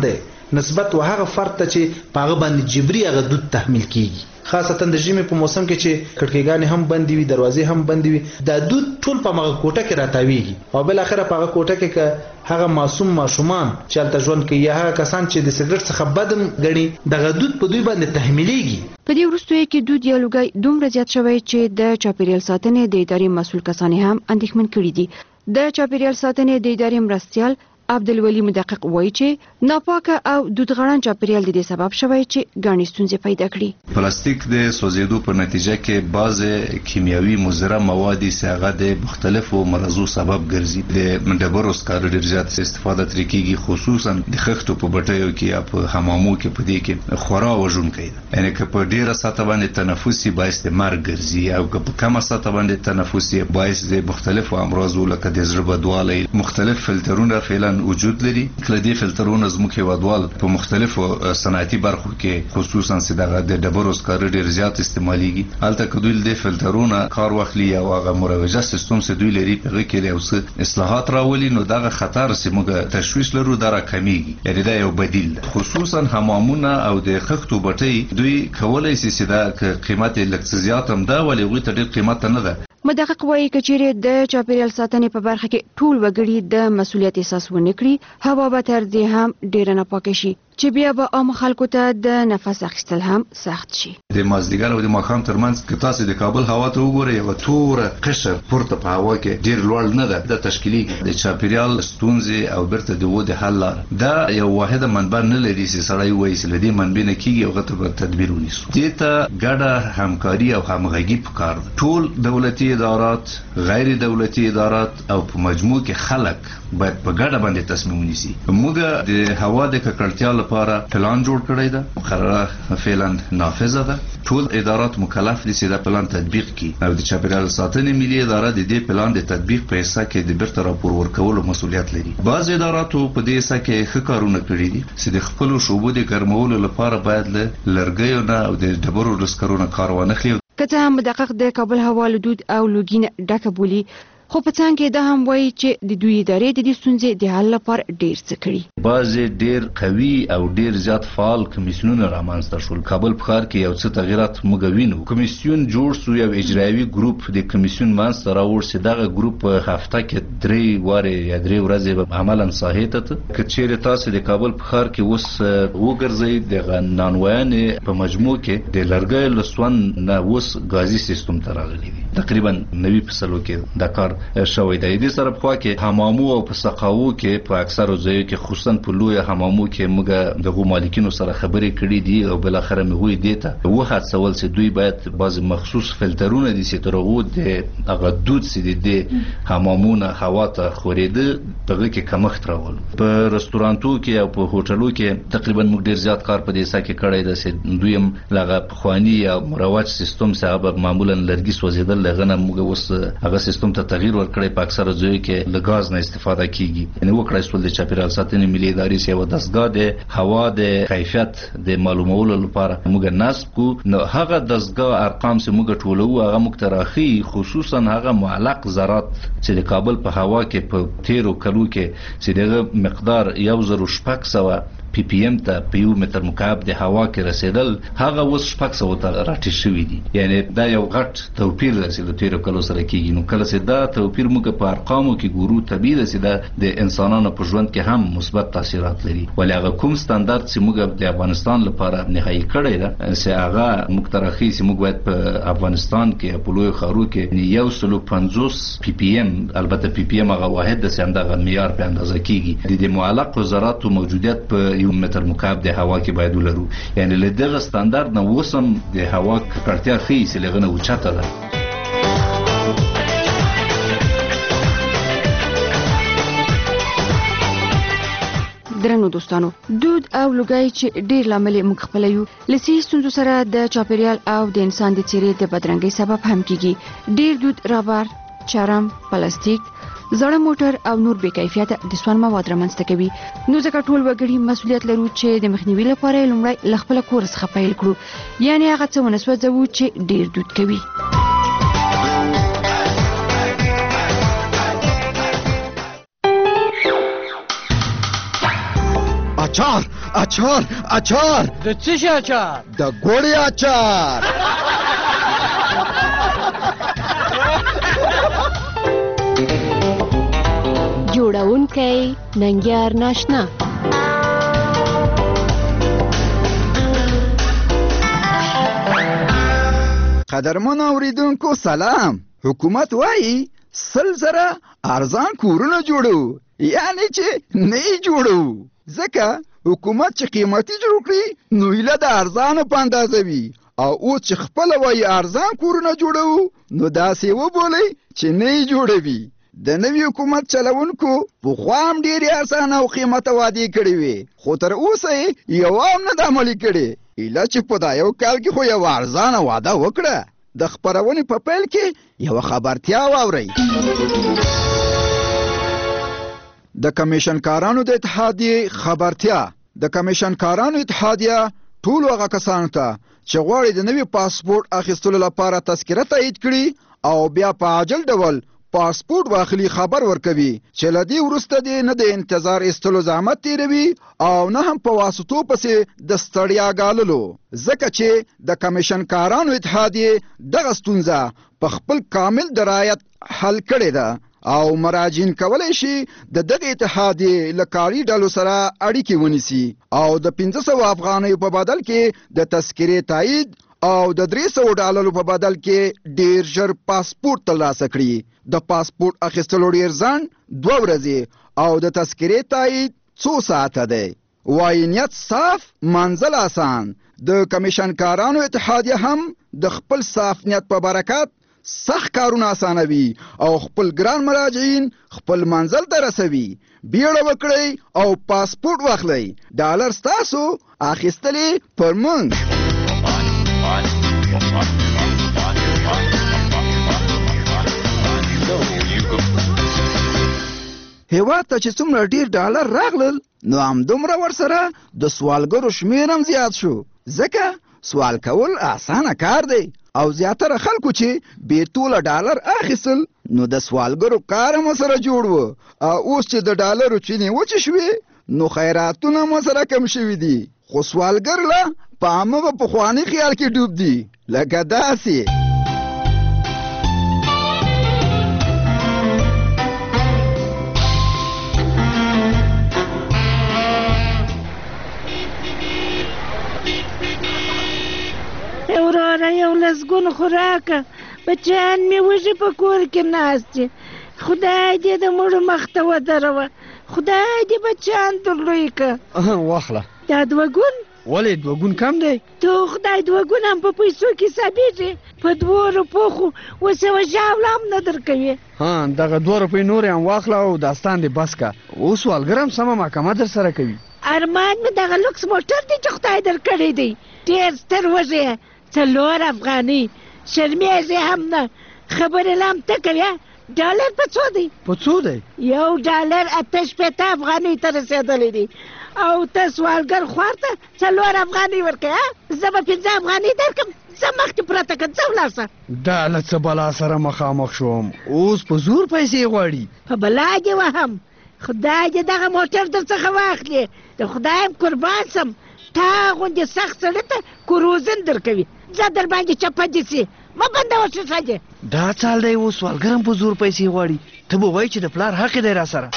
نسبت و هغه فرد ته چې پاغه باندې جبري هغه دود تحمیل کیږي خاصتا د ژمي په موسم کې چې کړکېګانې هم بندې وي دروازې هم بندې وي دا دود ټول په مغه کوټه کې راتاویږي او بل اخره په هغه کوټه کې که هغه معصوم ماشومان چې هلته ژوند کوي یا هغه کسان چې د سګرټ څخه بدم ګڼي دغه دود په دوی باندې تحمیلیږي. په دې وروستیو کې دود یا لوګی دومره زیات شوی چې د چاپیریال ساتنې د ادارې مسؤل کسان هم اندېښمن کړي دي. د چاپیریال ساتنې د ادارې مرستیال عبدالولي مدقق وایي چې ناپاکه او دودغړن چاپیریال د دې سبب شوی چې ګڼې ستونزې پیدا کړي. پلاستیک د سوځېدو په نتیجه کې بعضې کیمیاوي مضره مواد چې هغه د مختلفو مرضو سبب ګرځي. د ډبرو سکاره ډېر زیات استفاده ترې کېږي خصوصا د خښتو په بټیو کې یا په حمامو کې په دې کې خورا وژونکی ده. یعنې که په ډېره سطحه باندې تنفس یې باعث د مرګ ګرځي او که په کمه سطحه باندې تنفس یې باعث د مختلفو امراضو لکه د زړه بدوالی مختلف فلټرونه فعلا وجود لري. کله دې فلټرونه زموږ هیوادوال په مختلفو صنعتي برخو کې خصوصا چې دغه د ډبرو سکاره ډېر زیات استعمالیږي هلته که دوی دې فلټرونه کار واخلي او هغه مروجه سیستم چې دوی لري په هغې کې یو څه اصلاحات راولي نو دغه خطر چې موږ تشویش لرو دا راکمیږي. یعنې دا یو بدیل ده. خصوصا حمامونه او د خښتو بټۍ دوی کولی شي چې دا قیمت یې لږ څه زیات هم ده ولې هغوی ته ډېر قیمت نه ده. مدقق وایي که چیرې د چاپیریال ساتنې په برخه کې ټول وګړي د مسؤلیت احساس ونه کړي هوا به تر دې هم ډېره ناپاکه شي چې بیا به عام خلکو ته د نفس اخیستل هم سخت شي. د مازدیګر او د ماښام ترمنځ که تاسو د کابل هوا ته وګورئ یوه توره قشر پورته په هوا کې ډېر لوړ نه ده د تشکیلیږي د چاپیریال ستونزې او بیرته د ودې حل لاره دا یو واحده منبع نه لري چې سړی وایي چې له دې منبع نه کېږي او هغه ته به تدبیر ونیسو. دې ته ګډه همکاري او همغږي پکار ده. ټول دولتي ادارات غیر دولتي ادارات او په مجموع کې خلک باید په ګډه باندې تصمیم ونیسي. موږ د هوا د ککړتیا لپاره پلان جوړ کړی ده مقرره فعلا نافذه ده. ټول ادارات مکلف دي چې دا پلان تطبیق کړي او د چاپیریال ساتنې ملي اداره د دې پلان د تطبیق په حصه کې د بیرته راپور ورکولو مسؤلیت لري. بعض اداراتو په دې حصه کې ښه کارونه کړي دي چې د خپلو شعبو د ګرمولو لپاره باید له لرګیو نه او د ډبرو له سکرو نه کار وانخلي. که څه هم مدقق د کابل هوا له دود او لوګي نه ډکه بولي خو په څنګ کې دا هم وایي چې د دوی ادارې د دې ستونزې د حل لپاره ډېر څه کړي. بعضې ډېر قوي او ډېر زیات فعال کمیسیونونه رامنځته شول. کابل په ښار کې یو څه تغیرات موږ وینو. کمیسیون جوړ شو یو اجرایوي ګروپ د کمیسیون منځته راوړ چې دغه ګروپ په هفته کې درې وارې یا درې ورځې به عملا ساحې ته ته که چیرې تاسو د کابل په ښار کې اوس وګرځئ دغه نانوایانې په مجموع کې د لرګیو له سون نه اوس ګازي سیستم ته راغلي دي. تقریبا نوي فصلو کې دا کار شوی دی. دې سره په خوا کې حمامو او په سقاوو کې په اکثرو ځایو کې خصوصا په لویو حمامو کې موږ دغو مالکینو سره خبرې کړي دي او بالاخره مې هغوی دې ته وهڅول چې دوی باید بعضې مخصوص فلټرونه دي چې تر هغو د هغه دود چې د دې حمامونه هوا ته خورېده په هغه کې کمښت راولو. په رستورانتو کې او په هوټلو کې تقریبا موږ ډېر زیات کار په دې حصه کې کړی ده چې دوی هم له هغه پخواني یا مروج سیستم چې هغه معمولا لرګي سوځېدل له هغه نه موږ اوس هغه سیستم ته تغییر ورکړی. په اکثره ځایو کې له ګاز نه استفاده کیږي. یعنې وکړای شول د چاپیریال ساتنې ملي ادارې چې یوه دستګاه د هوا د کیفیت د معلومولو لپاره موږ نصب کړو. نو هغه دستګاه ارقام چې موږ ټولوو هغه موږ ته راښیي خصوصا هغه معلق ذرات چې د کابل په هوا کې په تیرو کلو کې چې دغه مقدار یو زرو شپږ سوه پی پی ایم ته په یو متر مکعب د هوا کې رسیدل هغه اوس شپږ سوو ته راټیټ شوي دي. یعنې دا یو غټ توپیر دی چې د تیرو کلو سره کېږي. نو کله چې دا توپیر موږ په ارقامو کې ګورو طبیعي ده چې دا د انسانانو په ژوند کې هم مثبت تاثیرات لري. ولې هغه کوم ستاندرد چې موږ د افغانستان لپاره نهایي کړی ده چې هغه موږ ته راښیي چې موږ باید په افغانستان کې په لویو ښارو کې یو سلو پنځوس پی پی ایم البته پی پی ایم هغه واحد ده چې همدغه معیار په اندازه کېږي. د دې معلقو ذراتو موجودیت په یو متر مکعب د هوا کې باید ولرو. یعنې له دغه ستاندرد نه اوس هم د هوا ککړتیا ښیي چې له هغه نه اوچته ده. درنو دوستانو دود او لوګی چې ډیر لامل موږ خپل یو لسی ستونزو سره د چاپیریال او د انسان د چیرې د بدرنګۍ سبب هم کیږي. ډیر دود رابر چرم پلاستیک زړه موټر او نور بې کیفیته د سون مواد رامنځته کوي. نو ځکه ټول وګړي مسؤلیت لرو چې د مخنیوي لپاره لومړی له خپل کور څخه پیل کړو. یعنی هغه څه ونه سوځوو چې ډیر دود کوي. اچار اچار اچار د څه شي اچار؟ د ګوړې اچار. جوړونکی ننګیار ناشنا. قدرمن اوریدونکو سلام. حکومت وایي سل زره ارزان کورونه جوړو، یعنی چې نه جوړو. ځکه حکومت چې قیمتي جوړ کړي نو ایله د ارزانو په اندازه وي، او اوس چې خپله وایي ارزان کورونه جوړو نو داسې وبولئ چې نه جوړوي. د نوي حکومت چلونکو پخوا هم ډېرې ارزانه او قیمته وعدې کړې وې، خو تر اوسه یې یوه هم نه ده عملي کړې. ایله چې په دا یو کال کې خو یوه ارزانه وعده وکړه. د خپرونې په پیل کې یوه خبرتیا واورئ. د کمیشنکارانو د اتحادیې خبرتیا. د کمیشنکارانو اتحادیه ټولو هغه کسانو ته چې غواړي د نوي پاسپورټ اخیستلو لپاره تذکره تایید کړي او بیا په عاجل ډول پاسپورټ واخلي خبر ورکوي چې له دې وروسته دې نه د انتظار ایستلو زحمت تیروي او نه هم په واسطو پسې د ستړیا ګاللو. ځکه چې د کمیشنکارانو اتحادیې دغه ستونزه په خپل کامل درایت حل کړې ده او مراجعین کولی شي د دغې اتحادیې له کاري ډلو سره اړیکې ونیسي او د پنځه سوه افغانیو په بدل کې د تذکرې تایید او د درې سوو ډالرو په بدل کې ډیر ژر پاسپورټ ترلاسه کړي. د پاسپورټ اخیستلو ډیر ځنډ دوه ورځې او د تذکرې تایید څو ساعته دی. وایي نیت صاف منزل آسان. د کمیشنکارانو اتحادیه هم د خپل صاف نیت په برکت سخت کارونه آسانوي او خپل ګران مراجعین خپل منزل ته رسوي. بیړه وکړئ او پاسپورټ واخلئ. ډالر ستاسو، اخیستلې پر موږ. هیواد ته چې څومره ډیر ډالر راغلل نو همدومره ورسره د سوالګرو شمیر هم زیات شو. ځکه سوال کول اسانه کار دی او زیاتره خلکو چې بیټوله ډالر اخیستل نو د سوالګرو کار هم سره جوړ و. اوس چې د ډالرو چینې وچې شوې نو خیراتونه هم سره کم شوي دي، خو سوالګر له په همغه پخواني خیال کې ډوب دي لکه داسې. وراره یو لسګون خوراکه، بچیان مې وږي په کور کې ناست دي. خدای دې د مړو مخ ته ودروه، خدای دې بچیان در لوی که. واخله. دا دوه ګون؟ ولې دوه ګون کم دی؟ تو خدای دوه ګون هم په پیسو کې حسابېږي، په دوه روپو خو اوس یوه ژاوله هم نه درکوي. ها دغه دوه روپۍ نورې هم واخله او داستان دې بس که. اوس سوالګر هم سمه محکمه در سره کوي. ارمان مې دغه لوکس موټر دی چې خدای در کړی دی، ډېر ستر وږی، څلور افغانۍ، شرمېږې هم نه. خبرې لا هم ته کوې. ډالر په څو دی؟ په څو دی؟ یو ډالر اته شپېته افغانۍ ته رسېدلی دی او ته سوالګر خوار ته څلور افغانۍ ورکوې. زه به پنځه افغانۍ درکړم، ځه مخکې پرته که ځه ولاړ شه. دا له څه بلا سره مخامخ شوم، اوس په زور پیسې غواړي. په بلا دې وهم، خدای دې دغه موټر در څخه واخلي. د خدایم قربان سم، تا غوندې سخت سړي ته کروزن درکوي. ځه در باندې چپه دې سي، مه بندوه ښیښه دې. دا چال دی اوس سوالګر هم په زور پیسې غواړي. ته به وایي چې د پلار حق دی را سره.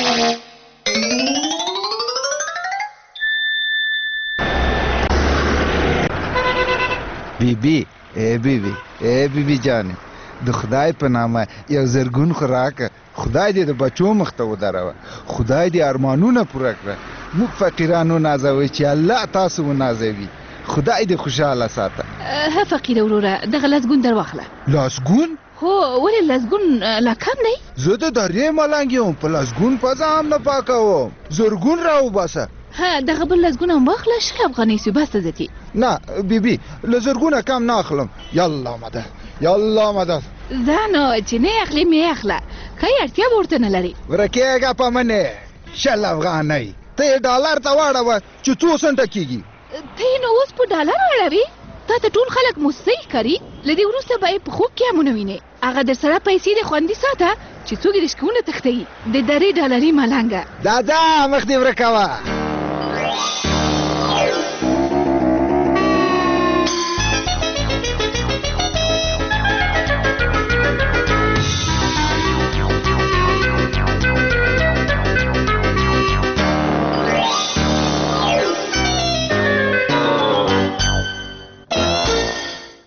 بیبي ای بیبي ای بیبي جانې، د خدای په نامه یو زرګون خوراکه. خدای دې د بچو مخ ته ودروه، خدای دې ارمانونه پوره کړه. موږ فقیرانو نازوي چې الله تاسو ونازوي. خدای دې خوشحاله ساته. ها فقیر وروره دغه لسګون در واخله. لسګون؟ هو ولې لسګون لا کم دی؟ زه د درې ملنګ یم، په لسګون پزه هم نه پاکوم. زرګون راوباسه. ها دغه بل لسګون هم واخله، شل افغانۍ سو بس ته ځي. نه بیبي له زرګونه کم نه اخلم. یالله مدد یالله مدد. دا نو چې نه اخلي مې اخله، که یې اړتیا به ورته نه لري. ورکېږه په منې شل افغانۍ ته یې ډالر ته واړوه چې څو سنټه کېږي. ته یې نو اوس په ډالر اړوي؟ تا ته ټول خلک موسۍ ښکاري. له دې وروسته به یې په خوب کې هم ونه وینې. هغه در سره پیسې دې خوندي ساته چې څوک یې رشکونه تښتوي. د درې ډالري ملنګه. دا دا مخ دې ورکوه.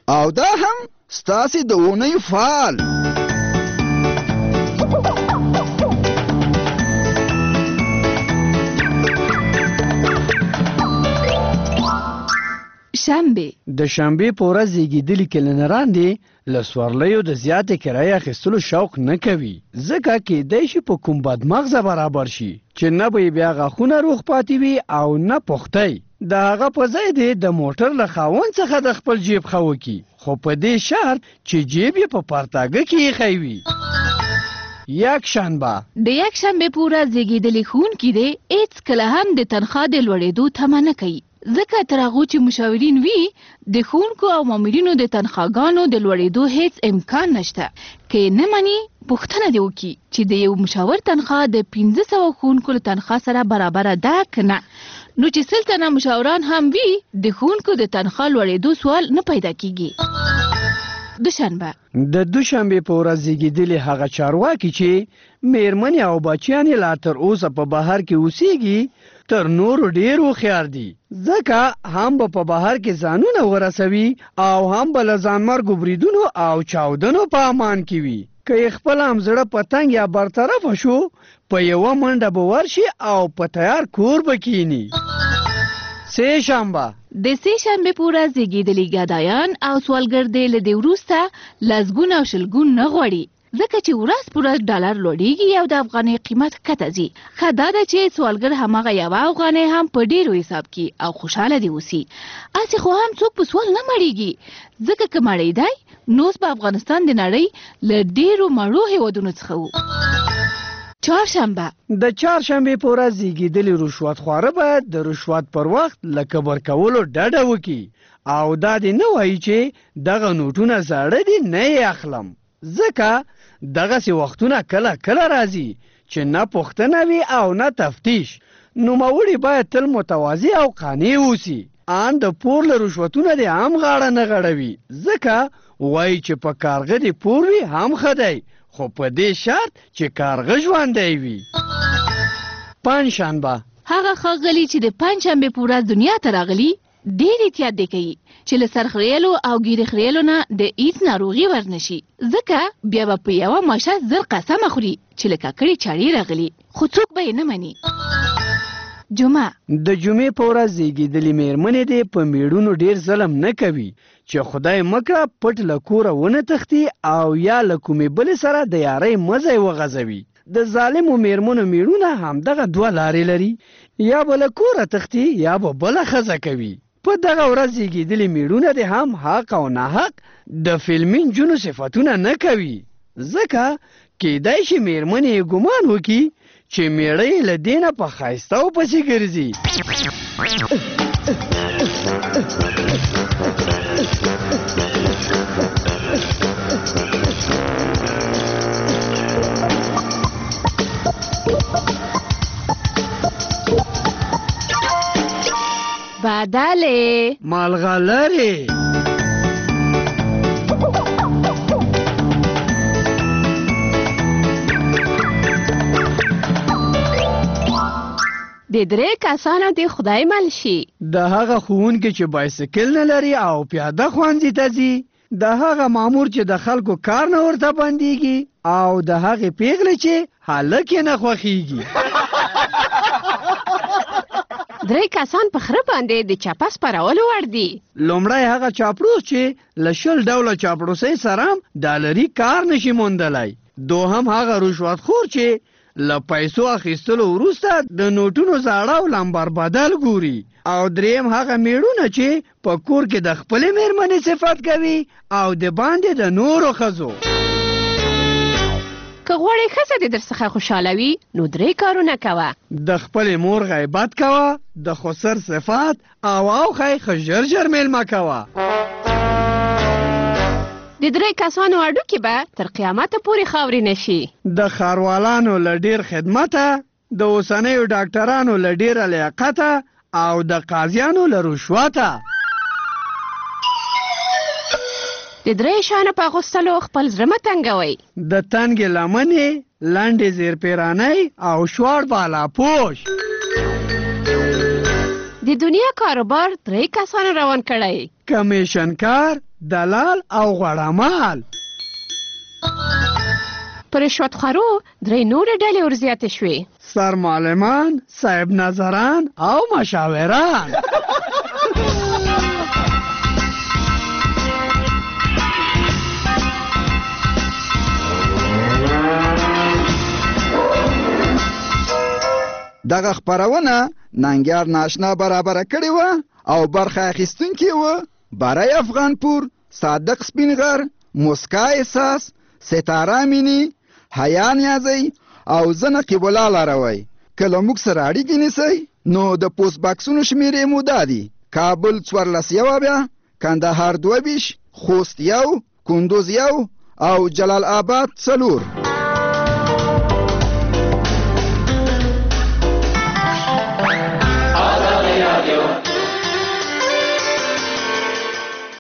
او دا هم ستاسې د اونۍ فعال. شنبه د شنبه په ورځ زیږیدلي کلینران دي له سوارلیو د زیاتې کرایې اخیستلو شوق نه کوي، ځکه کیدای شي په کوم بدمغزه برابر شي چې نه به بیا غاښونه روغ پاتې وي او نه پختی. د هغه په ځای دی د موټر له خاوند څخه د خپل جیب ښه وکړي، خو په دې شرط چې جیب یې په پرتاګه کې ایښی وي. یک شنبه د یک شنبه په ورځ زیږیدلي ښوونکي دی هېڅ کله هم د تنخوا د لوړېدو تمه نه کوي، ځکه تر هغو چې مشاورین وي د ښوونکو او مامورینو د تنخواګانو د لوړېدو هیڅ امکان نشته. که یې نه مني پوښتنه دې وکړي چې د یو مشاور تنخوا د پنځه سوه ښوونکو له تنخوا سره برابره ده که نه، نو چې سل تنه مشاوران هم وي د ښوونکو د تنخوا لوړېدو سوال نه پیدا کیږي. دوشنبه د دوشنبې په ورځ زیږیدلي هغه چارواکي چې میرمنې او بچیانې لا تر اوسه په بهر کې اوسیږي تر نورو ډېر هوښیار دي، ځکه هم به په بهر کې ځانونه ورسوي او هم به له ځانمرګو بریدونو او چاودنو په امان کې وي. که یې خپل هم زړه په تنګ یا برطرفه شو په یوه منډه به ورشي او په تیار کور به کینی. سه شنبه د سه شنبې په ورځ زیږیدلي ګدایان او سوالګر دی له دې وروسته لسګون او شلګون نه غواړي، ځکه چې ورځ په ورځ ډالر لوړېږي او د افغانۍ قیمت کته ځي. ښه دا ده چې سوالګر هماغه یوه افغانۍ هم په ډېرو حساب کې او خوشحاله دې اوسي. هسې خو هم څوک په سوال نه مړېږي، ځکه که مړېدی نو اوس به افغانستان د نړۍ له ډېرو مړو هېوادونو څخه و. چهارشنبه د چهارشنبې په ورځ زیږیدلي رشوتخواره باید د رشوت پر وخت له کبر کولو ډډه وکړي او دا دې نه وایي چې دغه نوټونه زاړه دي نه یې اخلم، ځکه دغسې وختونه کله کله راځي چې نه پوښتنه وي او نه تفتیش. نوموړي باید تل متواضع او قانع اوسي. ان د پور له رشوتونه دې هم غاړه نه غړوي، ځکه وایي چې په کارغه دې پور وي هم ښه دی، خو په دې شرط چې کارغه ژوندی وي. پنجشنبه هغه ښاغلي چې د پنجشنبې په ورځ دنیا ته راغلي ډېر احتیاط دی کوي چې له سرخریلو او ګیرې خریلو نه د هیڅ ناروغي ورنشي، ځکه بیا به په یوه ماشه زر قسمه خوري چې له ککړې چاړې راغلي، خو څوک به یې نه مني. جمعه د جمعې په ورځ زیږیدلي میرمنې دې په میړونو ډېر ظلم نه کوي چې خدای مکړه پټ له کوره ونه تښتي او یا له کومې بلې سره د یارۍ مزی وغځوي. د ظالمو میرمنو میړونه همدغه دوه لارې لري، یا به له کوره تښتي یا به بله ښځه کوي. په دغه ورځ زیږیدلي میړونه دې هم حق او ناحق د فلمي نجونو صفتونه نه کوي، ځکه کیدای شي میرمنې یې ګمان وکړي چې میړه یې له دې نه په ښایستهو پسې ګرځي. بدله مالغلرې د درې کسانو د خدای مل شي. د هغه ښوونکي چې بایسکل نه لري او پیاده ښوونځي ته ځي، د هغه مامور چې د خلکو کار نه ورته بندېږي او د هغې پیغلې چې هلک یې نه خوښېږي. درې کسان په خره باندې د چاپس پرولو وړ دي. لومړی هغه چاپړوس چې له شل ډوله چاپړوسۍ سره هم ډالري کار نشي موندلی. دوهم هغه رشوتخور چې له پیسو اخیستلو وروسته د نوټونو زاړه او لمبر بدل ګوري. او دریم هغه میړونه چې په کور کې د خپلې میرمنې صفت کوي او د باندې د نورو ښځو. که غواړې ښځه دې در څخه خوشحاله وي نو درې کارونه کوه. د خپلې مور غیبت کوه، د خسر صفات او اوښی ښه ژر ژر میلمه کوه. د درې کسانو اډوکې به تر قیامته پورې خاورې نشي. د ښاروالانو له ډېر خدمته، د اوسنیو ډاکټرانو له ډېره لیاقته او د قاضیانو له رشوته. د درې شیانو په اغوستلو خپل زړه مه تنګوئ. د تنګې لمنې، لنډې زیرپیرانۍ او شوړ بالاپوش. د دنیا کاروبار درې کسانو روان کړی. کمیشنکار، دلال او غړامال. پر رشوتخورو درې نورې ډلې ورزیاتې شوې. سرمعلمان، صاحب نظران او مشاوران. دغه خبرونه ننګیار ناشنا برابر کړی و او برخه اخیستونکي و برای افغانپور، صادق سپینغر، مسکا احساس، ستاره مینی، حیا نیازی او زه نقیب الله لاروی. که له موږ سره اړیکې نیسئ نو د پوسټ باکسونو شمېرې مو دا دي: کابل څوارلس یوه بیا، کندهار دوه ویشت، خوست یو، کندوز یو او جلال آباد څلور.